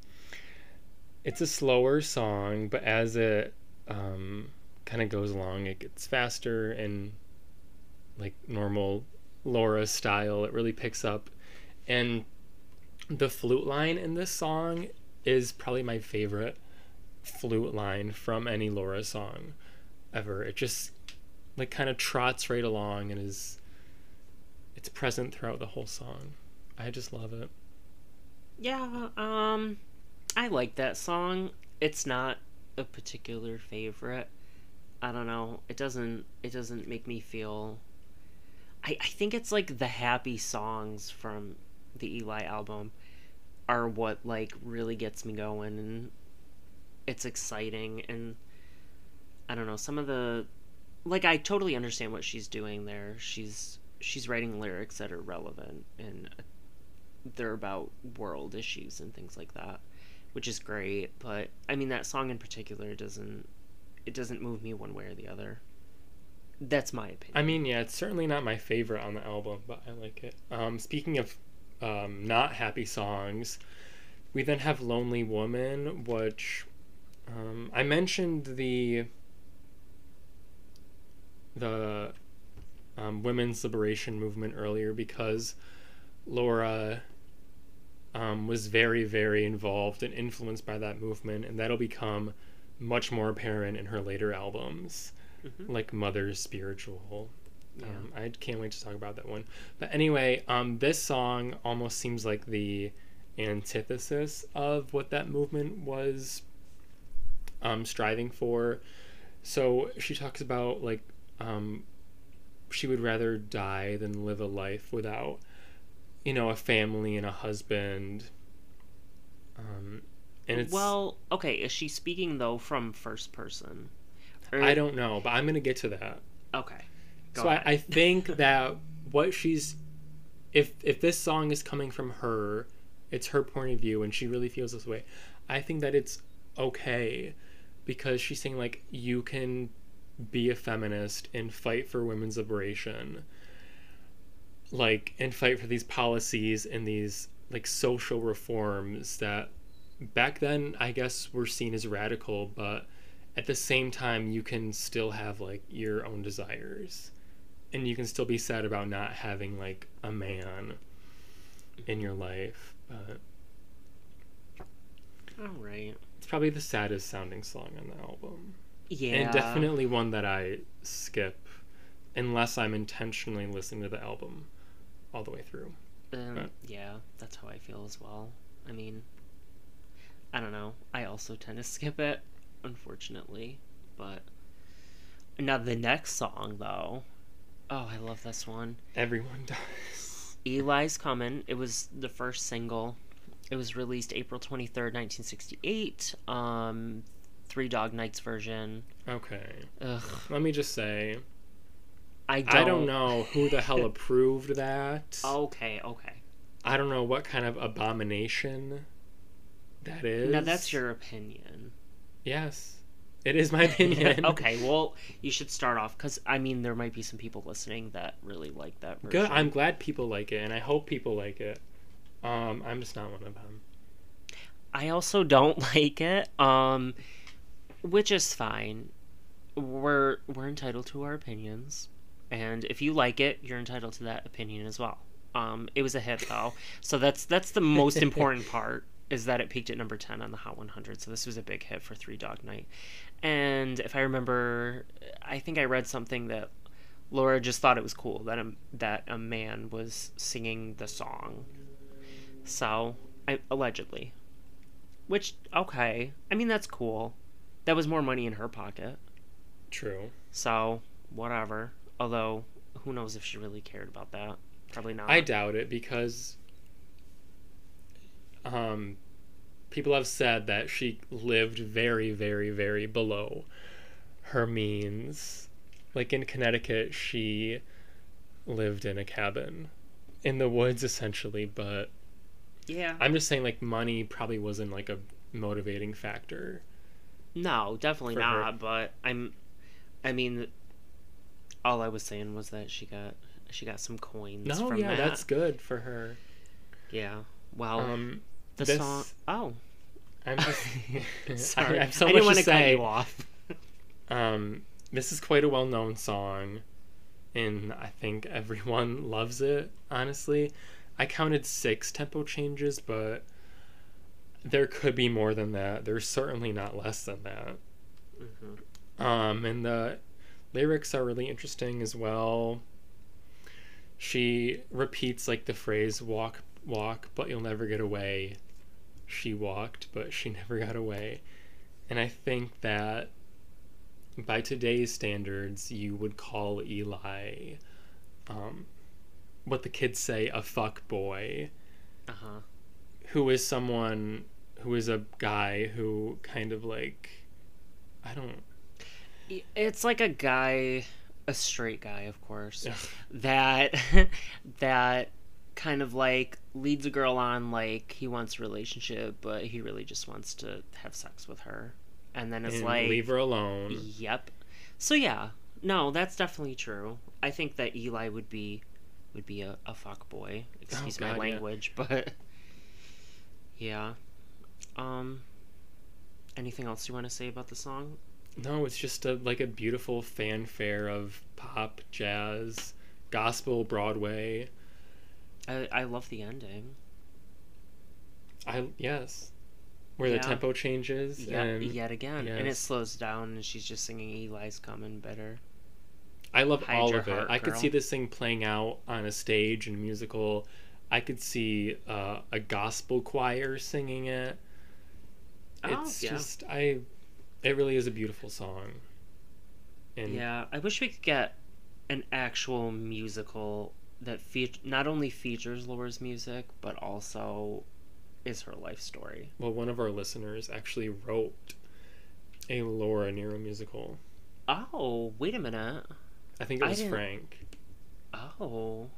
it's a slower song, but as it um, kind of goes along, it gets faster and like normal Laura style. It really picks up, and the flute line in this song is probably my favorite flute line from any Laura song ever. It just like kind of trots right along and is it's present throughout the whole song. I just love it. Yeah, um, I like that song. It's not a particular favorite. I don't know. It doesn't. It doesn't make me feel. I I think it's like the happy songs from the Eli album are what like really gets me going, and it's exciting, and I don't know, some of the, like, I totally understand what she's doing there. She's she's writing lyrics that are relevant, and they're about world issues and things like that, which is great. But I mean, that song in particular doesn't it doesn't move me one way or the other. That's my opinion. I mean, yeah, it's certainly not my favorite on the album, but I like it. Um, speaking of um, not happy songs, we then have Lonely Woman, which um, I mentioned the the um, women's liberation movement earlier because Laura um, was very, very involved and influenced by that movement, and that'll become much more apparent in her later albums. Mm-hmm. Like Mother's Spiritual. Yeah. Um, I can't wait to talk about that one. But anyway, um, this song almost seems like the antithesis of what that movement was um, striving for. So she talks about like um, she would rather die than live a life without, you know, a family and a husband. Um, and it's Well, okay, is she speaking though from first person? Or- I don't know, but I'm gonna get to that. Okay. Go so I, ahead. I think that what she's if if this song is coming from her, it's her point of view and she really feels this way. I think that it's okay because she's saying like you can be a feminist and fight for women's liberation. Like and fight for these policies and these like social reforms that back then I guess were seen as radical, but at the same time you can still have like your own desires and you can still be sad about not having like a man in your life. But All right. it's probably the saddest sounding song on the album, Yeah. and definitely one that I skip unless I'm intentionally listening to the album all the way through. Um, Uh. yeah, that's how I feel as well. I mean, I don't know. I also tend to skip it, unfortunately. But now the next song, though. Oh, I love this one. Everyone does. Eli's Comin'. It was the first single. It was released April twenty-third, nineteen sixty-eight. Um, Three Dog Nights version. Okay. Ugh. Let me just say, I don't, I don't know who the hell approved that. Okay, okay. I don't know what kind of abomination that is. Now that's your opinion. Yes. It is my opinion. Okay, well, you should start off, because, I mean, there might be some people listening that really like that version. Good. I'm glad people like it, and I hope people like it. Um, I'm just not one of them. I also don't like it, um, which is fine. We're we're entitled to our opinions, and if you like it, you're entitled to that opinion as well. Um, it was a hit though, so that's that's the most important part, is that it peaked at number ten on the Hot one hundred. So this was a big hit for Three Dog Night. And if I remember, I think I read something that Laura just thought it was cool that a, that a man was singing the song. So, I, allegedly. Which, okay. I mean, that's cool. That was more money in her pocket. True. So, whatever. Although, who knows if she really cared about that. Probably not. I doubt it, because um, people have said that she lived very, very, very below her means. Like in Connecticut, she lived in a cabin in the woods, essentially, but Yeah. I'm just saying, like, money probably wasn't, like, a motivating factor. No, definitely For not. her. But I'm, I mean, all I was saying was that she got she got some coins. No, from yeah, that. that's good for her. Yeah. Well, Um, the this- song. Oh, I'm just... sorry. I have so I much didn't want to to cut say. you off. Um, this is quite a well-known song, and I think everyone loves it, honestly. I counted six tempo changes, but there could be more than that. There's certainly not less than that. Mm-hmm. Um, and the lyrics are really interesting as well. She repeats, like, the phrase, walk, walk, but you'll never get away. She walked, but she never got away. And I think that by today's standards, you would call Eli, um, what the kids say, a fuck boy, Uh huh. who is someone who is a guy who kind of, like, I don't... It's like a guy, a straight guy, of course, Ugh. that that kind of like leads a girl on like he wants a relationship, but he really just wants to have sex with her, and then it's and like, leave her alone. yep. So yeah, no, that's definitely true. I think that Eli would be would be a, a fuck boy. Excuse Oh, my God, yeah. language, but yeah. Um. Anything else you want to say about the song? No, it's just a like a beautiful fanfare of pop, jazz, gospel, Broadway. I I love the ending. I yes, where Yeah. the tempo changes Yet, and yet again, and it yes. slows down, and she's just singing "Eli's Coming" better. I love Hide all your of it. heart, I could girl. see this thing playing out on a stage and musical. I could see uh, a gospel choir singing it. Oh, It's yeah. just I. It really is a beautiful song. And Yeah, I wish we could get an actual musical that fe- not only features Laura's music, but also is her life story. well, one of our listeners actually wrote a Laura Nero musical. Oh, wait a minute. I think it I was didn't- Frank. Oh.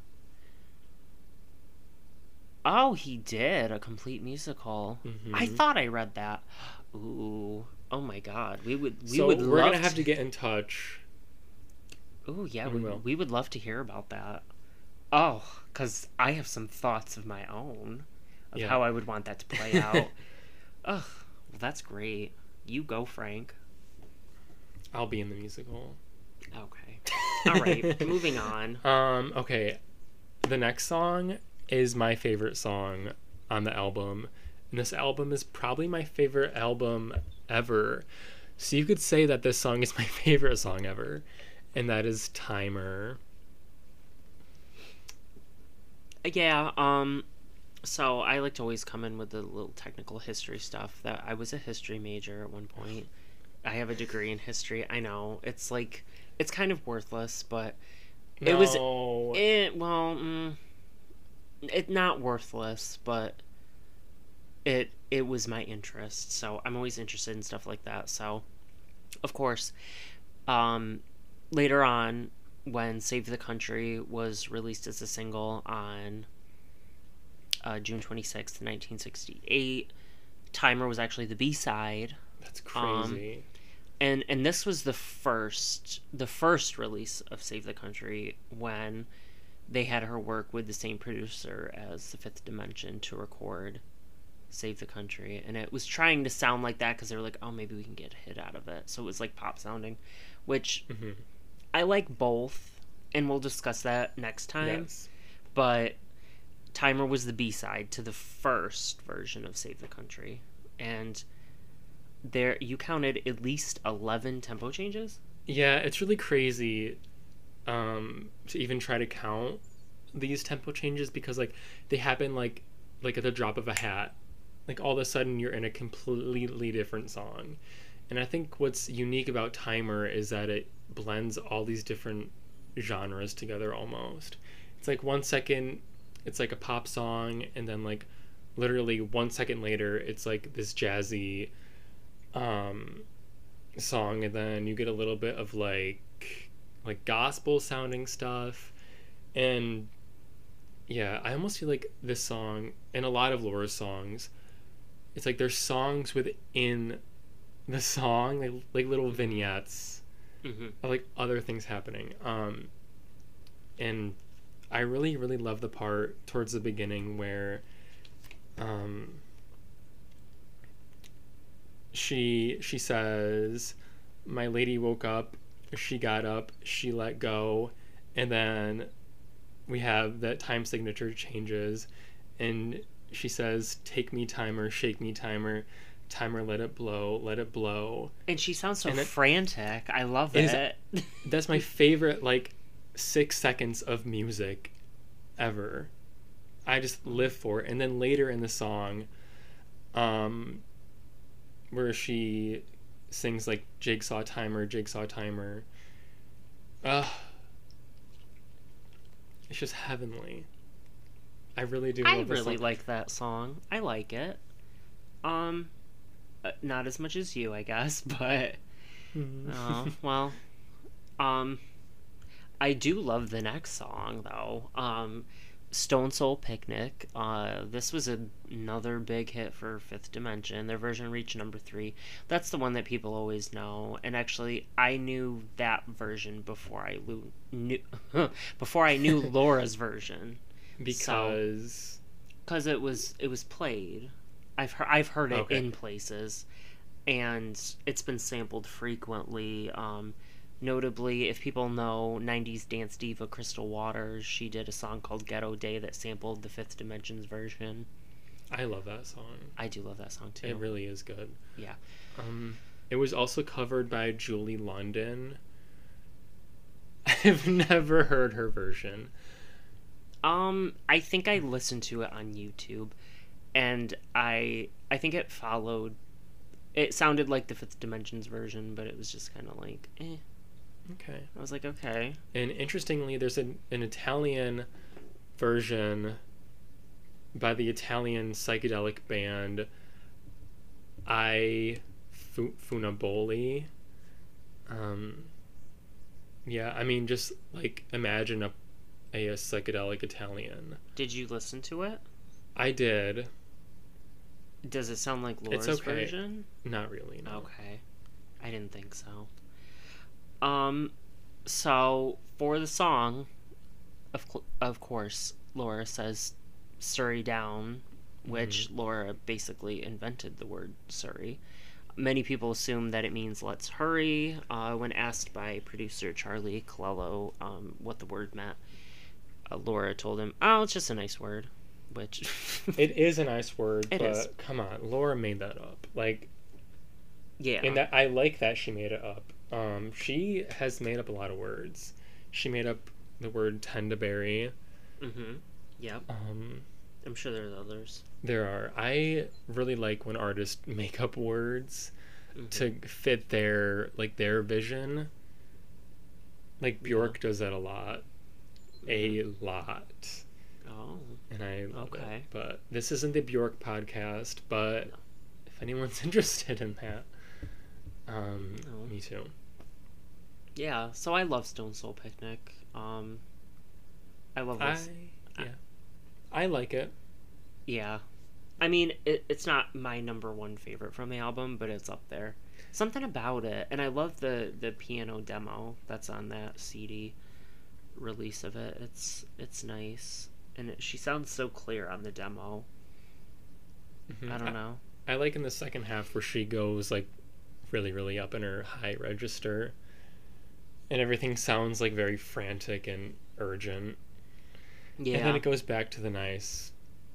Oh, he did a complete musical. Mhm. I thought I read that. Ooh. Oh my god. We would we so would we're love gonna have to get in touch. Ooh, yeah, We we, will. we would love to hear about that. Oh, because I have some thoughts of my own of Yeah. how I would want that to play out. Ugh, well, that's great. You go, Frank. I'll be in the musical. Okay. All right, moving on. Um, okay. The next song is my favorite song on the album. And this album is probably my favorite album ever. So you could say that this song is my favorite song ever. And that is Timer. Yeah, um, so I like to always come in with the little technical history stuff. That I was a history major at one point. I have a degree in history. I know it's like it's kind of worthless, but it was No. it. Well, mm, it not worthless, but it it was my interest. So I'm always interested in stuff like that. So, of course, um, later on, when Save the Country was released as a single on uh, June twenty-sixth, nineteen sixty-eight, Timer was actually the B-side. That's Um, crazy. And and this was the first the first release of Save the Country when they had her work with the same producer as The Fifth Dimension to record Save the Country, and it was trying to sound like that because they were like, oh, maybe we can get a hit out of it. So it was like pop sounding, which hmm I like both, and we'll discuss that next time. Yes. But Timer was the B-side to the first version of Save the Country, and there you counted at least eleven tempo changes. Yeah, it's really crazy um, to even try to count these tempo changes because like they happen like like at the drop of a hat. Like all of a sudden you're in a completely different song. And I think what's unique about Timer is that it blends all these different genres together almost. It's like one second it's like a pop song and then like literally one second later it's like this jazzy um song, and then you get a little bit of like like gospel sounding stuff. And yeah, I almost feel like this song and a lot of Laura's songs, it's like there's songs within the song, like, like little vignettes Mm-hmm. of like other things happening. Um and I really really love the part towards the beginning where um she she says, my lady woke up, she got up, she let go, and then we have that time signature changes, and she says, take me timer, shake me timer, timer, let it blow, let it blow. And she sounds so And it- frantic. I love Is- it. That's my favorite like six seconds of music ever. I just live for it. And then later in the song, um where she sings like jigsaw timer, jigsaw timer. Ugh. It's just heavenly. I really do love I this really song. like that song. I like it. Um, uh, not as much as you, I guess, but Mhm. oh well. Um, I do love the next song though. Um, Stone Soul Picnic. Uh, this was a, another big hit for Fifth Dimension. Their version reached number three. That's the one that people always know. And actually, I knew that version before I lo- knew before I knew Laura's version Because because it was it was played. I've heard I've heard it Okay. in places, and it's been sampled frequently. Um, Notably, if people know nineties dance diva Crystal Waters, she did a song called Ghetto Day that sampled the Fifth Dimensions version. I love that song. I do love that song too. It really is good. Yeah. Um, it was also covered by Julie London. I've never heard her version. Um, I think I listened to it on YouTube, and I I think it followed. It sounded like the Fifth Dimensions version, but it was just kind of like, eh. Okay. I was like, okay. And interestingly, there's an, an Italian version by the Italian psychedelic band I Fu- Funaboli. Um, yeah, I mean, just like imagine a, a, a psychedelic Italian. Did you listen to it? I did. Does it sound like Laura's It's okay. version? Not really, no. Okay. I didn't think so. Um, so for the song, of cl- of course, Laura says "Surrey down," which Laura basically invented the word Surrey. Many people assume that it means "let's hurry." Uh, when asked by producer Charlie Colello um, what the word meant, uh, Laura told him, "Oh, it's just a nice word," which It is a nice word, It but is. come on, Laura made that up. Like, yeah. and that I like that she made it up. Um, she has made up a lot of words. She made up the word tend to bury. Mm-hmm. Yep. Um, I'm sure there's others. there are. I really like when artists make up words Mhm. to fit their like their vision. Like Bjork does that a lot. A lot. Oh. And I love Okay. it. But this isn't the Bjork podcast, but No. if anyone's interested in that, um, No. me too. Yeah, so I love Stone Soul Picnic. Um, I love I this. yeah, I like it. Yeah. I mean, it, it's not my number one favorite from the album, but it's up there. Something about it, and I love the, the piano demo that's on that C D release of it. It's it's nice, and it, she sounds so clear on the demo. Mhm. I don't know. I like in the second half where she goes like really, really up in her high register, and everything sounds like very frantic and urgent. Yeah. And then it goes back to the nice.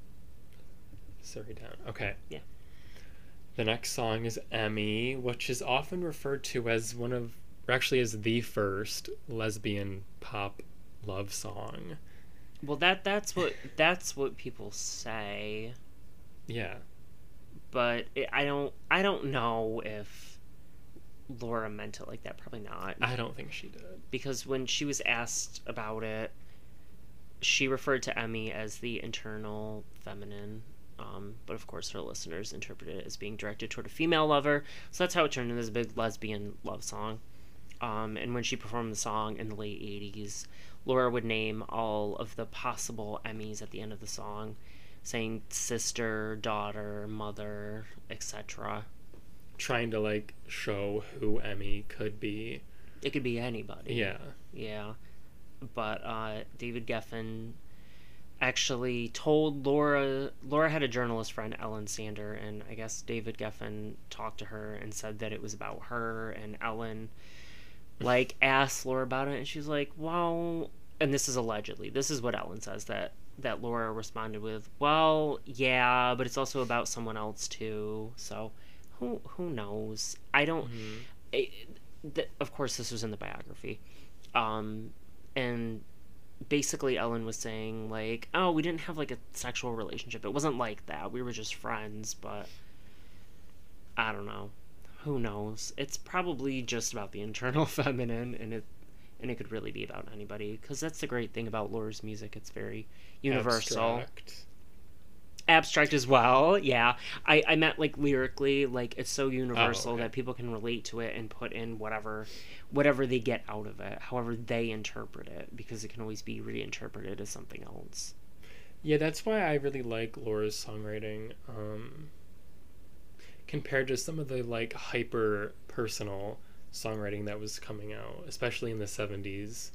Sorry, down. Okay. Yeah. The next song is Emmy, which is often referred to as one of, or actually as the first lesbian pop love song. Well, that that's what that's what people say, Yeah. but it, I don't I don't know if Laura meant it like that. Probably not. I don't think she did. Because when she was asked about it, she referred to Emmy as the internal feminine. Um, but of course, her listeners interpreted it as being directed toward a female lover. So that's how it turned into this big lesbian love song. Um, and when she performed the song in the late eighties, Laura would name all of the possible Emmys at the end of the song, saying sister, daughter, mother, et cetera. Trying to like show who Emmy could be. It could be anybody. Yeah. Yeah. But uh, David Geffen actually told Laura. Laura had a journalist friend, Ellen Sander, and I guess David Geffen talked to her and said that it was about her, and Ellen like asked Laura about it, and she's like, well, and this is allegedly, this is what Ellen says, that that Laura responded with, well, yeah, but it's also about someone else too, so who who knows. I don't Mhm. it, th- of course this was in the biography, um and basically Ellen was saying like, oh, we didn't have like a sexual relationship, it wasn't like that, we were just friends. But I don't know, who knows. It's probably just about the internal feminine, and it and it could really be about anybody, because that's the great thing about Laura's music. It's very universal. Abstract. Abstract as well. Yeah, I, I meant like lyrically, like it's so universal Oh, okay. that people can relate to it and put in whatever whatever they get out of it, however they interpret it, because it can always be reinterpreted as something else. Yeah, that's why I really like Laura's songwriting, um, compared to some of the like hyper personal songwriting that was coming out, especially in the seventies,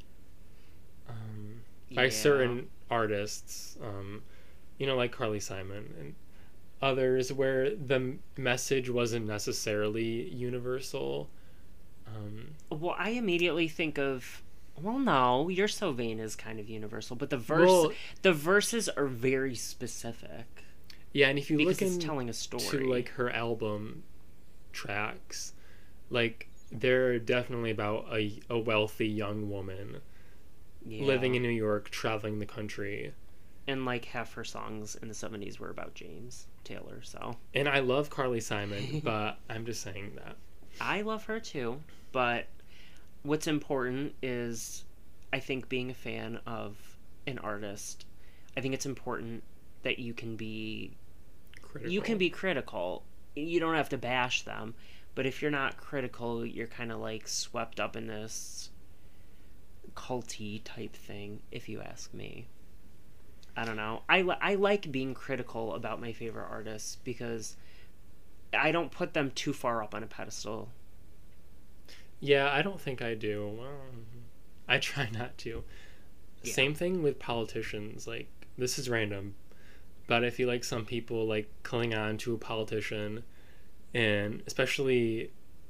um, by Yeah. certain artists, um, you know, like Carly Simon and others, where the m- message wasn't necessarily universal. Um, Well, I immediately think of, well, no, You're So Vain is kind of universal, but the verse Well- the verses are very specific yeah, and if you because look it's in, telling a story. to like her album tracks, like they're definitely about a, a wealthy young woman Yeah. living in New York, traveling the country. And like half her songs in the seventies were about James Taylor, so And I love Carly Simon, but I'm just saying that. I love her too. But what's important is, I think, being a fan of an artist, I think it's important that you can be Critical. you can be critical. You don't have to bash them, but if you're not critical, you're kind of like swept up in this culty type thing, if you ask me. I don't know. I, li- I like being critical about my favorite artists because I don't put them too far up on a pedestal. Yeah, I don't think I do. Well, I try not to. Yeah. Same thing with politicians. Like, this is random, but I feel like some people like cling on to a politician, and especially,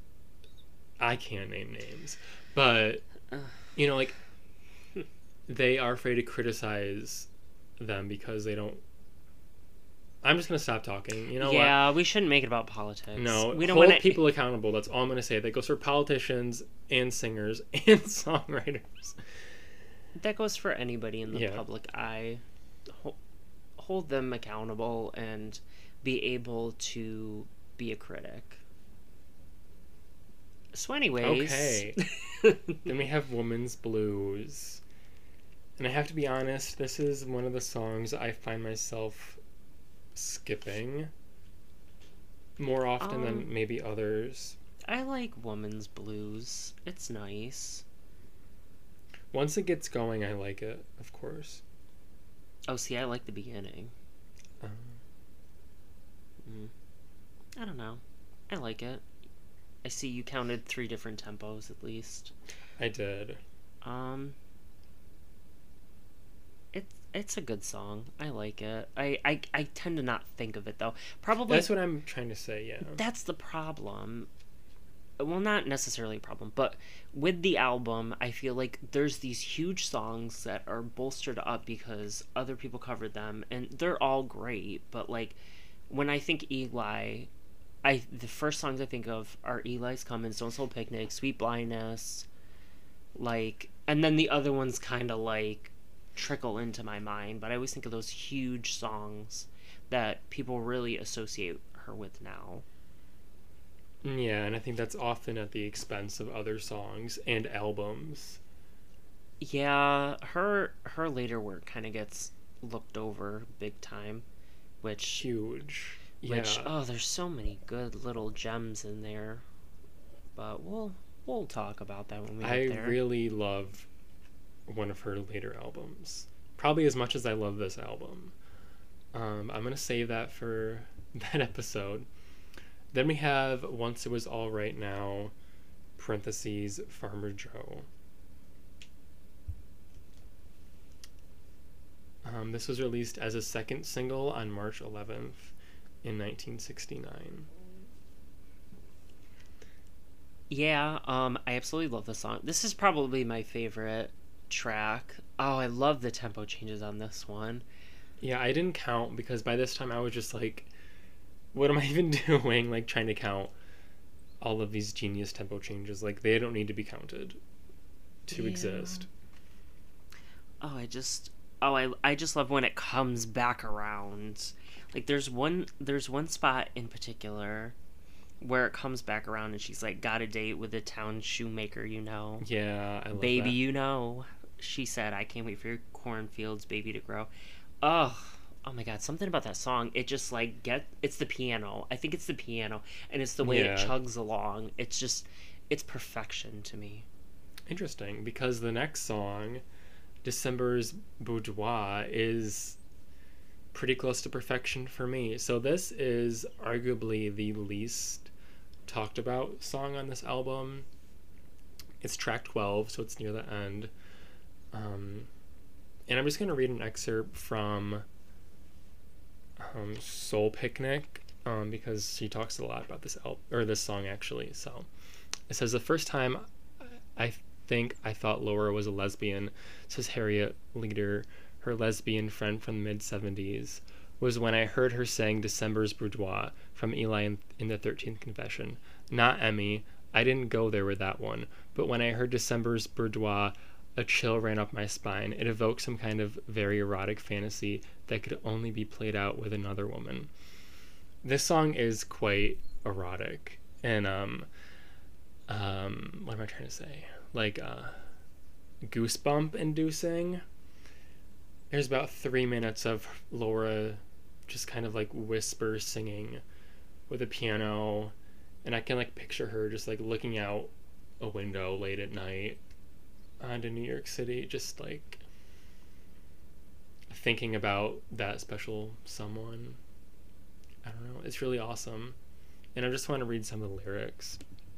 I can't name names, but you know, like they are afraid to criticize them because they don't. I'm just gonna stop talking. You know what? yeah, we shouldn't make it about politics. No, we don't hold want to. people accountable. That's all I'm going to say. That goes for politicians and singers and songwriters. That goes for anybody in the Yeah. public eye. hold them accountable and be able to be a critic. So anyways. Okay. Then we have Woman's Blues. And I have to be honest, this is one of the songs I find myself skipping more often Um, than maybe others. I like Woman's Blues. It's nice. Once it gets going, I like it, of course. Oh, see, I like the beginning. Um, Mm. I don't know. I like it. I see you counted three different tempos at least. I did. Um, it's it's a good song. I like it. I, I I tend to not think of it though. Probably That's what I'm trying to say, yeah. that's the problem. Well, not necessarily a problem, but with the album, I feel like there's these huge songs that are bolstered up because other people covered them, and they're all great. But like, when I think Eli, I the first songs I think of are Eli's Comin', Stone Soul Picnic, Sweet Blindness, like, and then the other ones kind of like trickle into my mind. But I always think of those huge songs that people really associate her with now. Yeah, and I think that's often at the expense of other songs and albums. Yeah, her her later work kind of gets looked over big time, which Huge. which Yeah. oh, there's so many good little gems in there. But we'll we'll talk about that when we get I there. really love one of her later albums. Probably as much as I love this album. Um, I'm going to save that for that episode. Then we have Once It Was All Right Now, parentheses, Farmer Joe. Um, this was released as a second single on March eleventh in nineteen sixty-nine. Yeah, um, I absolutely love the song. This is probably my favorite track. Oh, I love the tempo changes on this one. Yeah, I didn't count because by this time I was just like, what am I even doing? Like, trying to count all of these genius tempo changes. Like, they don't need to be counted to Yeah. exist. Oh, I just oh I I just love when it comes back around. Like there's one there's one spot in particular where it comes back around and she's like, got a date with a town shoemaker, you know. Yeah, I love Baby, that. you know. She said, I can't wait for your cornfields, baby, to grow. Oh, oh my god, something about that song. It just like get it's the piano. I think it's the piano. And it's the way Yeah. it chugs along. It's just it's perfection to me. Interesting, because the next song, December's Boudoir, is pretty close to perfection for me. So this is arguably the least talked about song on this album. It's track twelve, so it's near the end. Um, and I'm just going to read an excerpt from um, Soul Picnic, um, because she talks a lot about this al- or this song actually. So it says, the first time I think I thought Laura was a lesbian, says Harriet Leader, her lesbian friend from the mid seventies, was when I heard her saying December's Boudoir from Eli in, in the thirteenth Confession. Not Emmy, I didn't go there with that one, but when I heard December's Boudoir, a chill ran up my spine. It evoked some kind of very erotic fantasy that could only be played out with another woman. This song is quite erotic and um um what am I trying to say? Like uh goosebump inducing. There's about three minutes of Laura just kind of like whisper singing with a piano, and I can like picture her just like looking out a window late at night onto New York City, just like thinking about that special someone. I don't know, it's really awesome. And I just want to read some of the lyrics.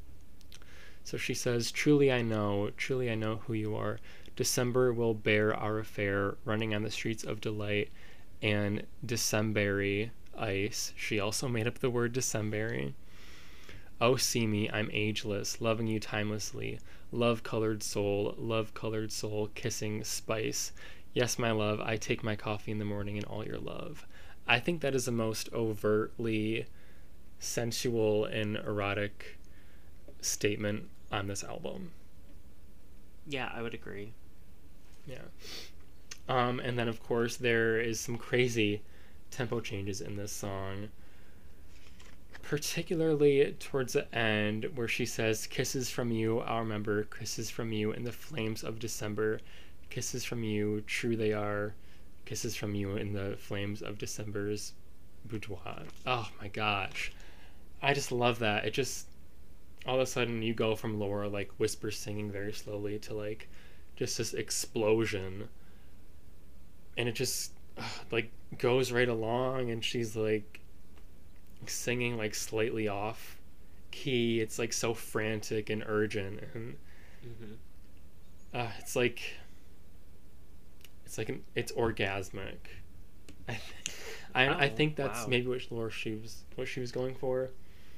So she says, truly I know, truly I know who you are. December will bear our affair, running on the streets of delight, and Decemberry ice. She also made up the word Decemberry. Oh, see me, I'm ageless, loving you timelessly. Love-colored soul, love-colored soul, kissing spice. Yes, my love, I take my coffee in the morning and all your love. I think that is the most overtly sensual and erotic statement on this album. Yeah, I would agree. Yeah. Um, and then, of course, there is some crazy tempo changes in this song, particularly towards the end where she says, "Kisses from you, I'll remember, kisses from you in the flames of December, kisses from you, true they are, kisses from you in the flames of December's boudoir." Oh my gosh. I just love that. It just, all of a sudden you go from Laura like whisper singing very slowly to like just this explosion. And it just uh, like goes right along, and she's like singing like slightly off key. It's like so frantic and urgent, and Mm-hmm. uh, it's like it's like an, it's orgasmic. I th- I, I Oh, think that's wow. maybe what Laura she was what she was going for.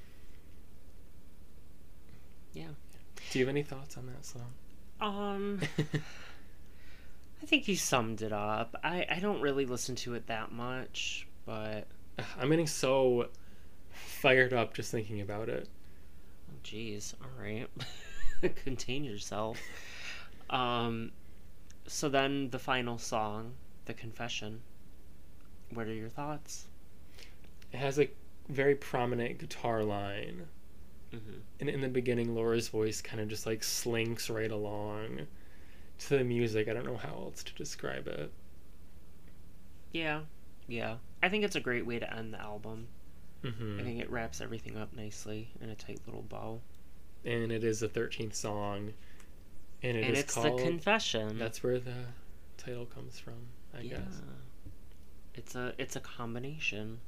Yeah. Do you have any thoughts on that song? Um, I think you summed it up. I, I don't really listen to it that much, but I'm getting so fired up just thinking about it. oh, geez, all right, contain yourself. Um, so then the final song, "The Confession." What are your thoughts? It has a very prominent guitar line. Mm-hmm. And in the beginning, Laura's voice kind of just like slinks right along to the music. I don't know how else to describe it. Yeah, yeah. I think it's a great way to end the album. Hmm I think it wraps everything up nicely in a tight little bow. And it is the thirteenth song. And it and is it's called. The Confession. That's where the title comes from, I yeah. guess. It's a it's a combination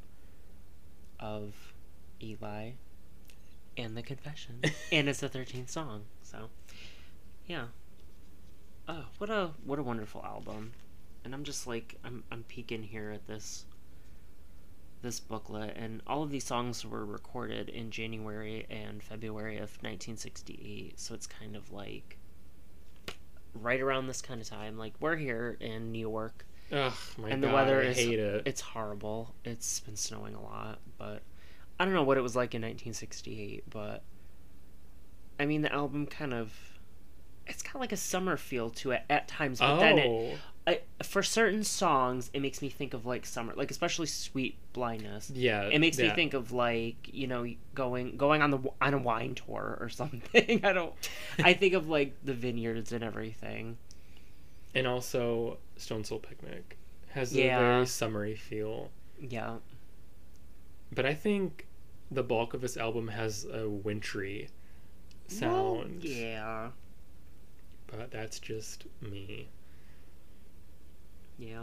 of Eli and The Confession. And it's the thirteenth song. So yeah. Oh, what a what a wonderful album. And I'm just like I'm I'm peeking here at this this booklet, and all of these songs were recorded in January and February of nineteen sixty-eight. So it's kind of like right around this kind of time. Like we're here in New York. Ugh, my And God, the weather I is hate it. it's horrible. It's been snowing a lot, but I don't know what it was like in nineteen sixty-eight, but I mean the album kind of it's got like a summer feel to it at times, but Oh, then it, I, for certain songs it makes me think of like summer, like especially Sweet Blindness. yeah. It makes me yeah. think of like, you know, going going on the on a wine tour or something. I don't I think of like the vineyards and everything. And also, Stone Soul Picnic has a Yeah. very summery feel. Yeah. But I think the bulk of this album has a wintry sound. Well, yeah. But that's just me. Yeah.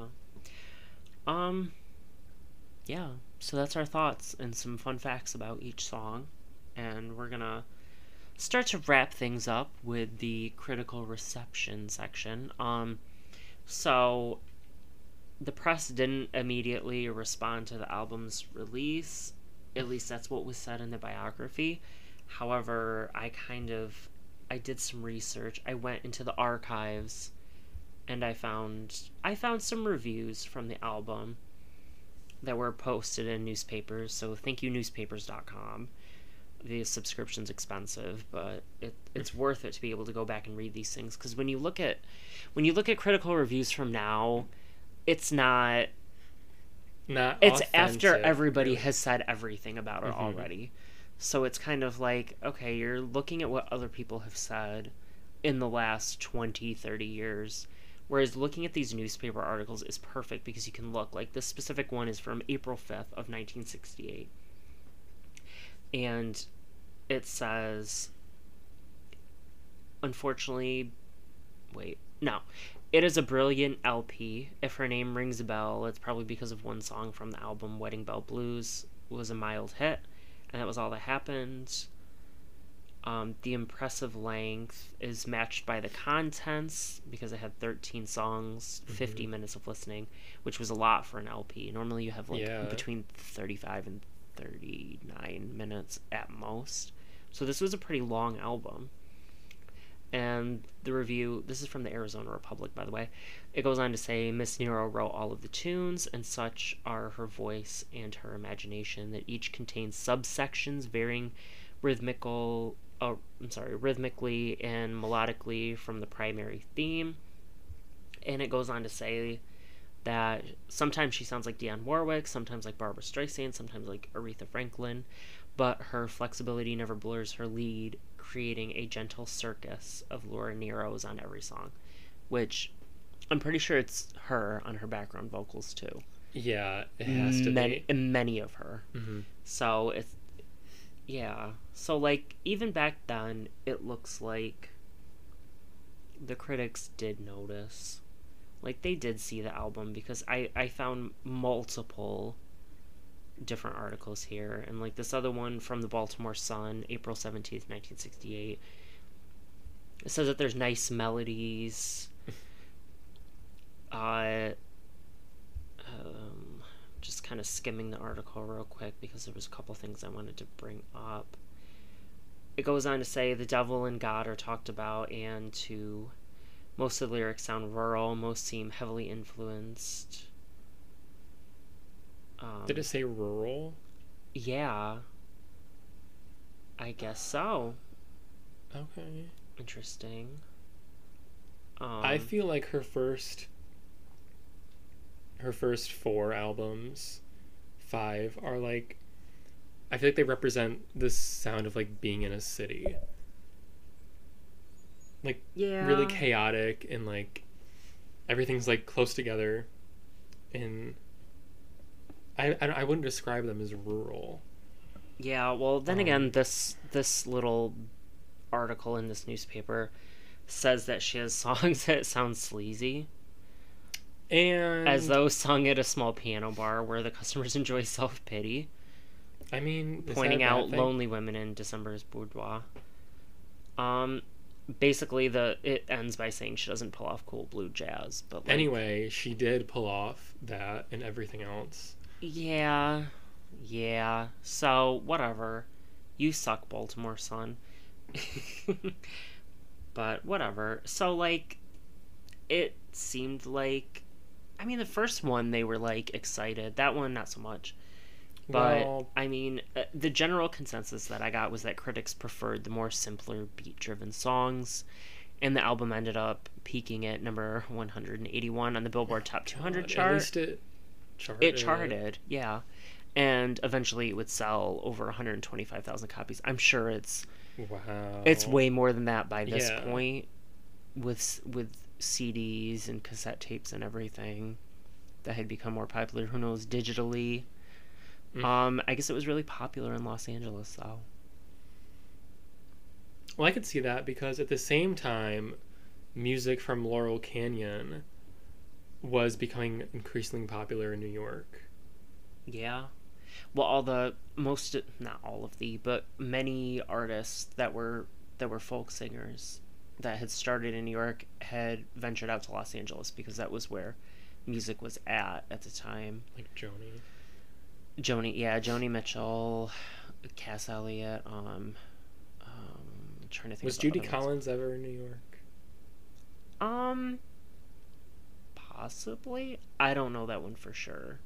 Um yeah, so that's our thoughts and some fun facts about each song. And we're gonna start to wrap things up with the critical reception section. Um so the press didn't immediately respond to the album's release. At least that's what was said in the biography. However, I kind of I did some research. I went into the archives and I found I found some reviews from the album that were posted in newspapers. So thank you newspapers dot com. The subscription's expensive, but it, it's worth it to be able to go back and read these things, because when you look at when you look at critical reviews from now, it's not Not it's after authentic, everybody really. has said everything about it Mhm. already. So it's kind of like, okay, you're looking at what other people have said in the last twenty, thirty years. Whereas looking at these newspaper articles is perfect, because you can look, like this specific one is from April fifth of nineteen sixty-eight. And it says, unfortunately, wait, no. It is a brilliant L P. If her name rings a bell, it's probably because of one song from the album. Wedding Bell Blues was a mild hit, and that was all that happened. Um, the impressive length is matched by the contents, because it had thirteen songs, fifty Mhm. minutes of listening, which was a lot for an L P. Normally you have like Yeah. between thirty-five and thirty-nine minutes at most. So this was a pretty long album. And the review, this is from the Arizona Republic, by the way. It goes on to say, Miss Nero wrote all of the tunes, and such are her voice and her imagination, that each contains subsections varying rhythmical, uh, I'm sorry, rhythmically and melodically from the primary theme. And it goes on to say, that sometimes she sounds like Dionne Warwick, sometimes like Barbara Streisand, sometimes like Aretha Franklin, but her flexibility never blurs her lead, creating a gentle circus of Laura Nero's on every song, which I'm pretty sure it's her on her background vocals too. Yeah, it has to many, be. Many of her. Mm-hmm. So it's, yeah. So like even back then, it looks like the critics did notice. Like they did see the album, because I, I found multiple different articles here, and like this other one from the Baltimore Sun, April seventeenth, nineteen sixty-eight. It says that there's nice melodies. uh, um, just kind of skimming the article real quick because there was a couple things I wanted to bring up. It goes on to say the devil and God are talked about, and to most of the lyrics sound rural, most seem heavily influenced. Um, Did it say rural? Yeah. I guess so. Okay. Interesting. Um, I feel like her first her first four albums, five, are like, I feel like they represent the sound of like being in a city. Like yeah. really chaotic, and like everything's like close together, and I, I I wouldn't describe them as rural. Yeah, well, then Um, again, this this little article in this newspaper says that she has songs that sound sleazy, And as though sung at a small piano bar where the customers enjoy self-pity, I mean, is pointing that a bad out thing? lonely women in December's boudoir. Um, basically, the it ends by saying she doesn't pull off cool blue jazz, but like, Anyway, she did pull off that and everything else. yeah, yeah. So whatever, you suck, Baltimore Sun. But whatever. So like, it seemed like, I mean, the first one they were like excited. That one not so much. But Well, I mean, uh, the general consensus that I got was that critics preferred the more simpler beat-driven songs, and the album ended up peaking at number one hundred eighty-one on the Billboard Top two hundred God, chart. At least it charted. It charted, yeah. And eventually it would sell over one hundred twenty-five thousand copies. I'm sure it's Wow. it's way more point by this Yeah. point, with with C Ds and cassette tapes and everything that had become more popular. Who knows, digitally. Mm. Um, I guess it was really popular in Los Angeles, though. Well, I could see that because at the same time, music from Laurel Canyon was becoming increasingly popular in New York. Yeah. Well, all the most, not all of the, but many artists that were that were folk singers that had started in New York had ventured out to Los Angeles because that was where music was at at the time. Like Joni. Joni, yeah, Joni Mitchell, Cass Elliot. Um, um I'm trying to think. Was of the Judy other ones. Collins ever in New York? Um, possibly. I don't know that one for sure.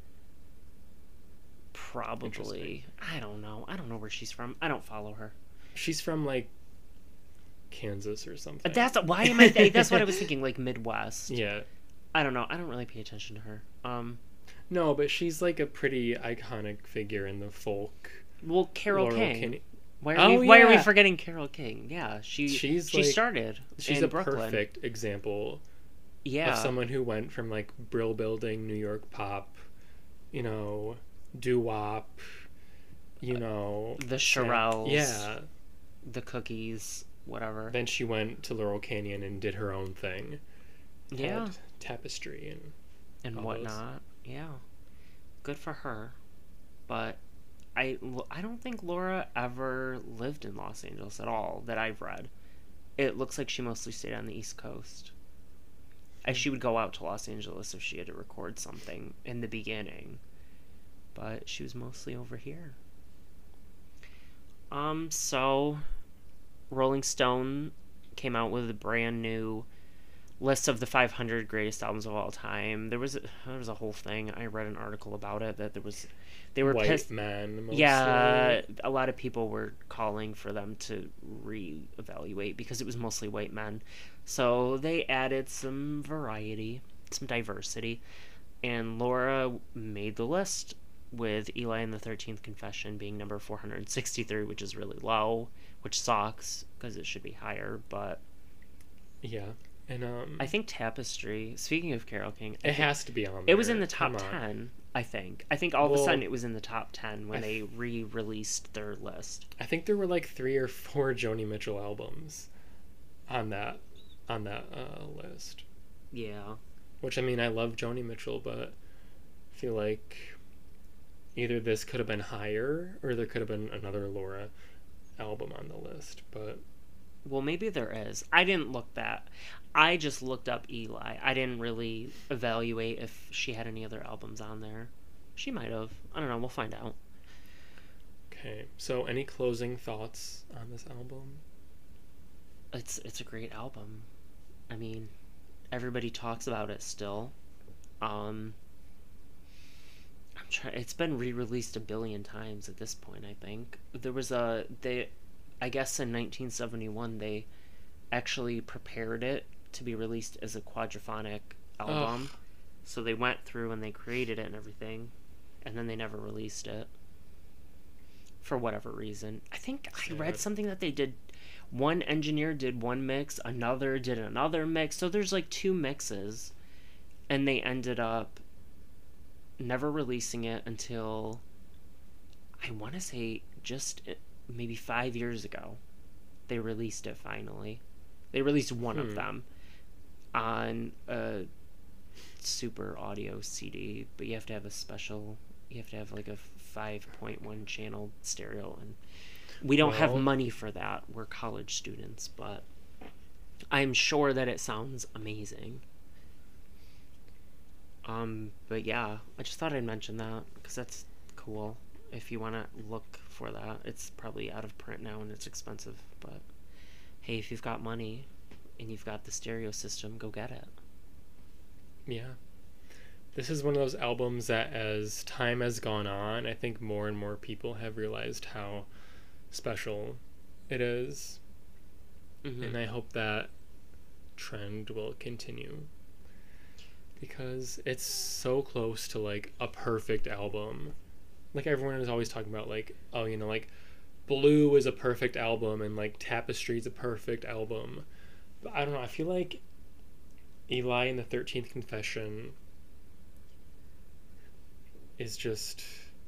Probably. I don't know. I don't know where she's from. I don't follow her. She's from like Kansas or something. That's why am I? Th- that's what I was thinking. Like Midwest. Yeah. I don't know. I don't really pay attention to her. Um. No, but she's like a pretty iconic figure in the folk. Well, Carole Laurel King. Canyon. Why are Oh, we? Why are we yeah. forgetting Carole King? Yeah, she. She's she like- started. She's in a Brooklyn. perfect example Yeah. of someone who went from like brill building New York pop, you know, doo wop, you know, The sad- Shirelles. Yeah. The Cookies. Whatever. Then she went to Laurel Canyon and did her own thing. Yeah. Had Tapestry and And all those. whatnot. Yeah. Good for her. But I, I don't think Laura ever lived in Los Angeles at all that I've read. It looks like she mostly stayed on the East Coast. As she would go out to Los Angeles if she had to record something in the beginning. But she was mostly over here. Um, so Rolling Stone came out with a brand new list of the five hundred greatest albums of all time. There was a, there was a whole thing. I read an article about it that there was they were white pissed. men. Mostly. Yeah, a lot of people were calling for them to reevaluate because it was mostly white men. So they added some variety, some diversity. And Laura made the list with Eli and the thirteenth Confession being number four hundred sixty-three, which is really low, which sucks because it should be higher. But Yeah. And um I think Tapestry, speaking of Carole King, I it think has to be on there. it was in the top Come on. ten, I think. I think all of a Well, sudden it was in the top ten when I they th- re-released their list. I think there were like three or four Joni Mitchell albums on that on that uh, list. Yeah. Which, I mean, I love Joni Mitchell, but I feel like either this could have been higher or there could have been another Laura album on the list. But Well, maybe there is. I didn't look that. I just looked up Eli. I didn't really evaluate if she had any other albums on there. She might have. I don't know. We'll find out. okay, so any closing thoughts on this album? It's it's a great album. I mean, everybody talks about it still. Um, I'm trying. It's been re-released a billion times at this point. I think there was a they, I guess in nineteen seventy-one they actually prepared it to be released as a quadraphonic album. Ugh. So they went through and they created it and everything, and then they never released it for whatever reason. I think I read Sad. something that they did. One engineer did one mix, another did another mix. So there's like two mixes, and they ended up never releasing it until I want to say just maybe five years ago. They released it finally. They released one Hmm. of them on a super audio C D, but you have to have a special. You have to have like a five point one channel stereo, and we don't have Well- money for that. We're college students, but I'm sure that it sounds amazing. Um, but yeah, I just thought I'd mention that because that's cool. If you want to look for that, it's probably out of print now and it's expensive. But hey, if you've got money and you've got the stereo system, go get it. Yeah. This is one of those albums that as time has gone on, I think more and more people have realized how special it is. Mm-hmm. And I hope that trend will continue. Because it's so close to like a perfect album. Like everyone is always talking about like, oh, you know, like Blue is a perfect album and like Tapestry is a perfect album. But I don't know, I feel like Eli and the thirteenth Confession is just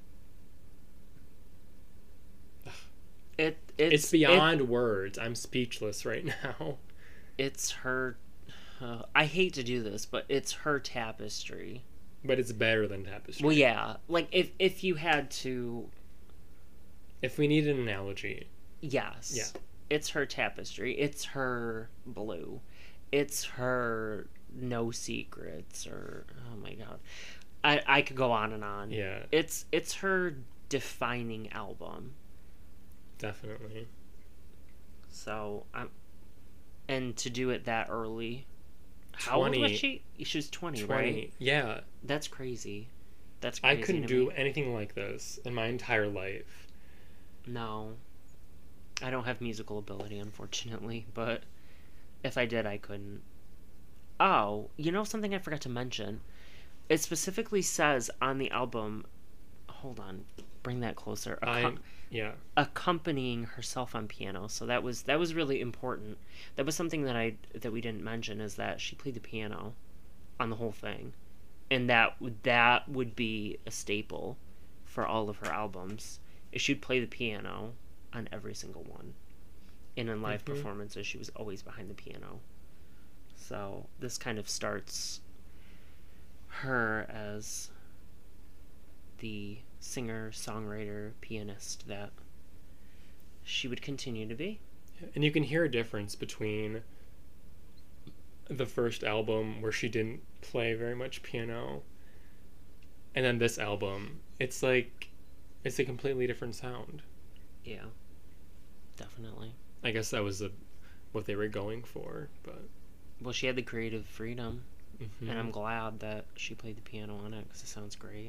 It it's, it's beyond words. I'm speechless right now. It's her. Uh, I hate to do this, but it's her Tapestry. But it's better than Tapestry. Well, yeah. Like if if you had to, If we need an analogy. yes. Yeah. It's her Tapestry. It's her Blue. It's her No Secrets. Or oh my god, I I could go on and on. Yeah, It's it's her defining album. definitely. So I'm, and to do it that early. How old was twenty. she? She was twenty, twenty. right? Yeah. That's crazy. That's I crazy couldn't to do me. anything like this in my entire life. No. I don't have musical ability, unfortunately, but if I did, I couldn't. Oh, you know something I forgot to mention? It specifically says on the album, hold on, bring that closer. I Accom- yeah. accompanying herself on piano. So that was that was really important. That was something that I that we didn't mention is that she played the piano on the whole thing. And that would that would be a staple for all of her albums. Is she'd play the piano on every single one. And in live Mhm. performances, she was always behind the piano. So this kind of starts her as the singer, songwriter, pianist that she would continue to be. And you can hear a difference between the first album where she didn't play very much piano and then this album. It's like it's a completely different sound. Yeah, definitely. I guess that was a, what they were going for, but Well, she had the creative freedom, mhm. and I'm glad that she played the piano on it because it sounds great.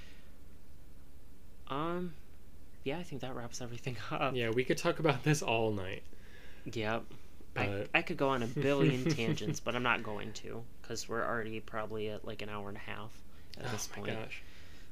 Um, yeah, I think that wraps everything up. Yeah, we could talk about this all night. Yep. I, But- I could go on a billion tangents, but I'm not going to because we're already probably at like an hour and a half. at this oh my point. gosh.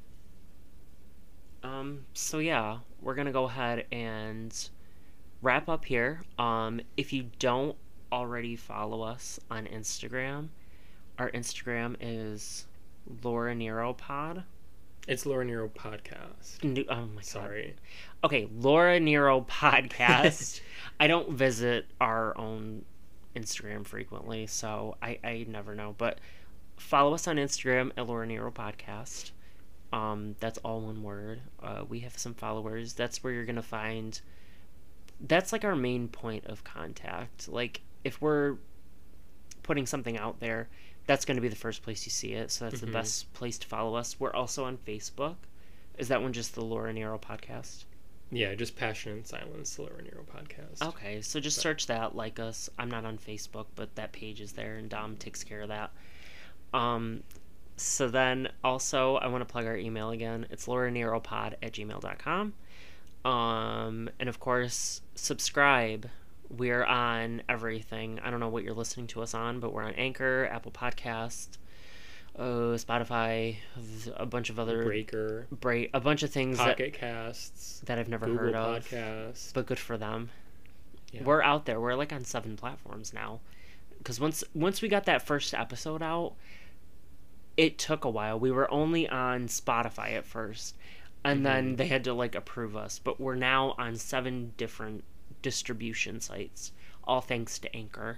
Um, so yeah, we're gonna go ahead and wrap up here. Um, if you don't already follow us on Instagram, our Instagram is Laura Nero Pod. It's Laura Nero Podcast. No- Oh my god. Sorry. Okay, Laura Nero Podcast. I don't visit our own Instagram frequently, so I, I never know. But follow us on Instagram at Laura Nero Podcast. Um, that's all one word. Uh, we have some followers. That's where you're gonna find. That's like our main point of contact. Like if we're putting something out there, that's gonna be the first place you see it. So that's Mhm. the best place to follow us. We're also on Facebook. Is that one just the Laura Nero Podcast? Yeah, just Passion and Silence, the Laura Nero Podcast. Okay, so just But- search that, like us. I'm not on Facebook, but that page is there, and Dom takes care of that. Um, so then also, I want to plug our email again. It's lauraneropod at gmail dot com. Um, and of course, subscribe. We're on everything. I don't know what you're listening to us on, but we're on Anchor, Apple Podcast, uh, Spotify, a bunch of other Breaker, break, a bunch of things that, Pocket Casts, that I've never Google heard of. Podcasts. But good for them. Yeah. We're out there. We're like on seven platforms now. Because once once we got that first episode out, it took a while. We were only on Spotify at first, and then they had to like approve us. But we're now on seven different distribution sites, all thanks to Anchor.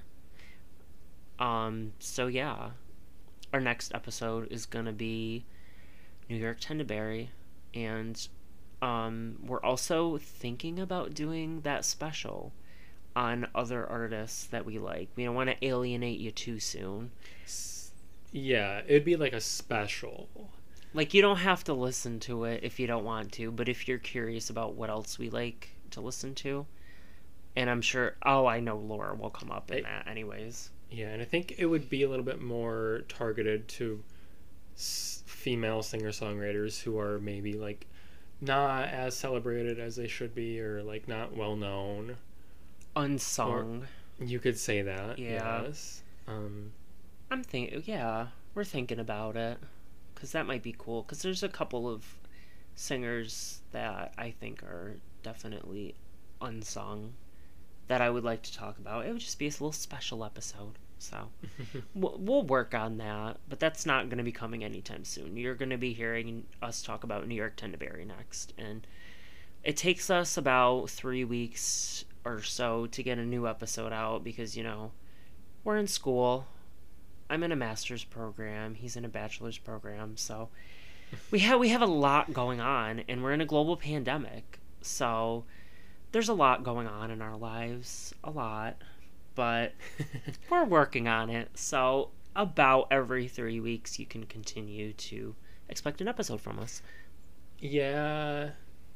Um. So yeah, our next episode is gonna be New York Tendaberry, and um, we're also thinking about doing that special on other artists that we like. We don't want to alienate you too soon. Yeah, it'd be like a special. Like, you don't have to listen to it if you don't want to, but if you're curious about what else we like to listen to, and I'm sure, oh, I know Laura will come up in I- that anyways. Yeah, and I think it would be a little bit more targeted to s- female singer-songwriters who are maybe like not as celebrated as they should be, or like not well known. Unsung. You could say that. Yeah. Yes. Um, I'm thinking, yeah, we're thinking about it, because that might be cool, because there's a couple of singers that I think are definitely unsung that I would like to talk about. It would just be a little special episode, so we'll, we'll work on that, but that's not going to be coming anytime soon. You're going to be hearing us talk about New York Tendaberry next, and it takes us about three weeks or so to get a new episode out, because, you know, we're in school. I'm in a master's program. He's in a bachelor's program. So we have we have a lot going on, and we're in a global pandemic. So there's a lot going on in our lives, a lot, but we're working on it. So about every three weeks, you can continue to expect an episode from us. yeah,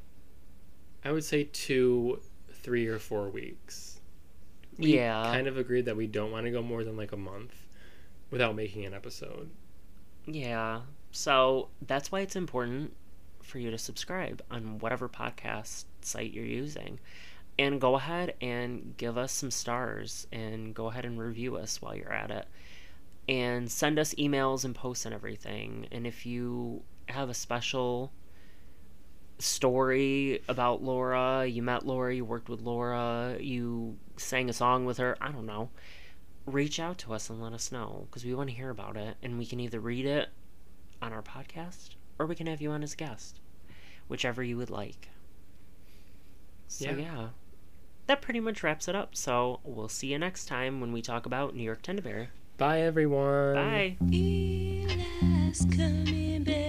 I would say two, three, or four weeks. We Yeah. kind of agreed that we don't want to go more than like a month without making an episode. Yeah. So that's why it's important for you to subscribe on whatever podcast site you're using. And go ahead and give us some stars, and go ahead and review us while you're at it. And send us emails and posts and everything. And if you have a special story about Laura, you met Laura, you worked with Laura, you sang a song with her, I don't know, reach out to us and let us know, because we want to hear about it, and we can either read it on our podcast or we can have you on as a guest, whichever you would like. So Yeah. yeah, that pretty much wraps it up. So we'll see you next time when we talk about New York Tendaberry. Bye, everyone. Bye. Feel us coming back.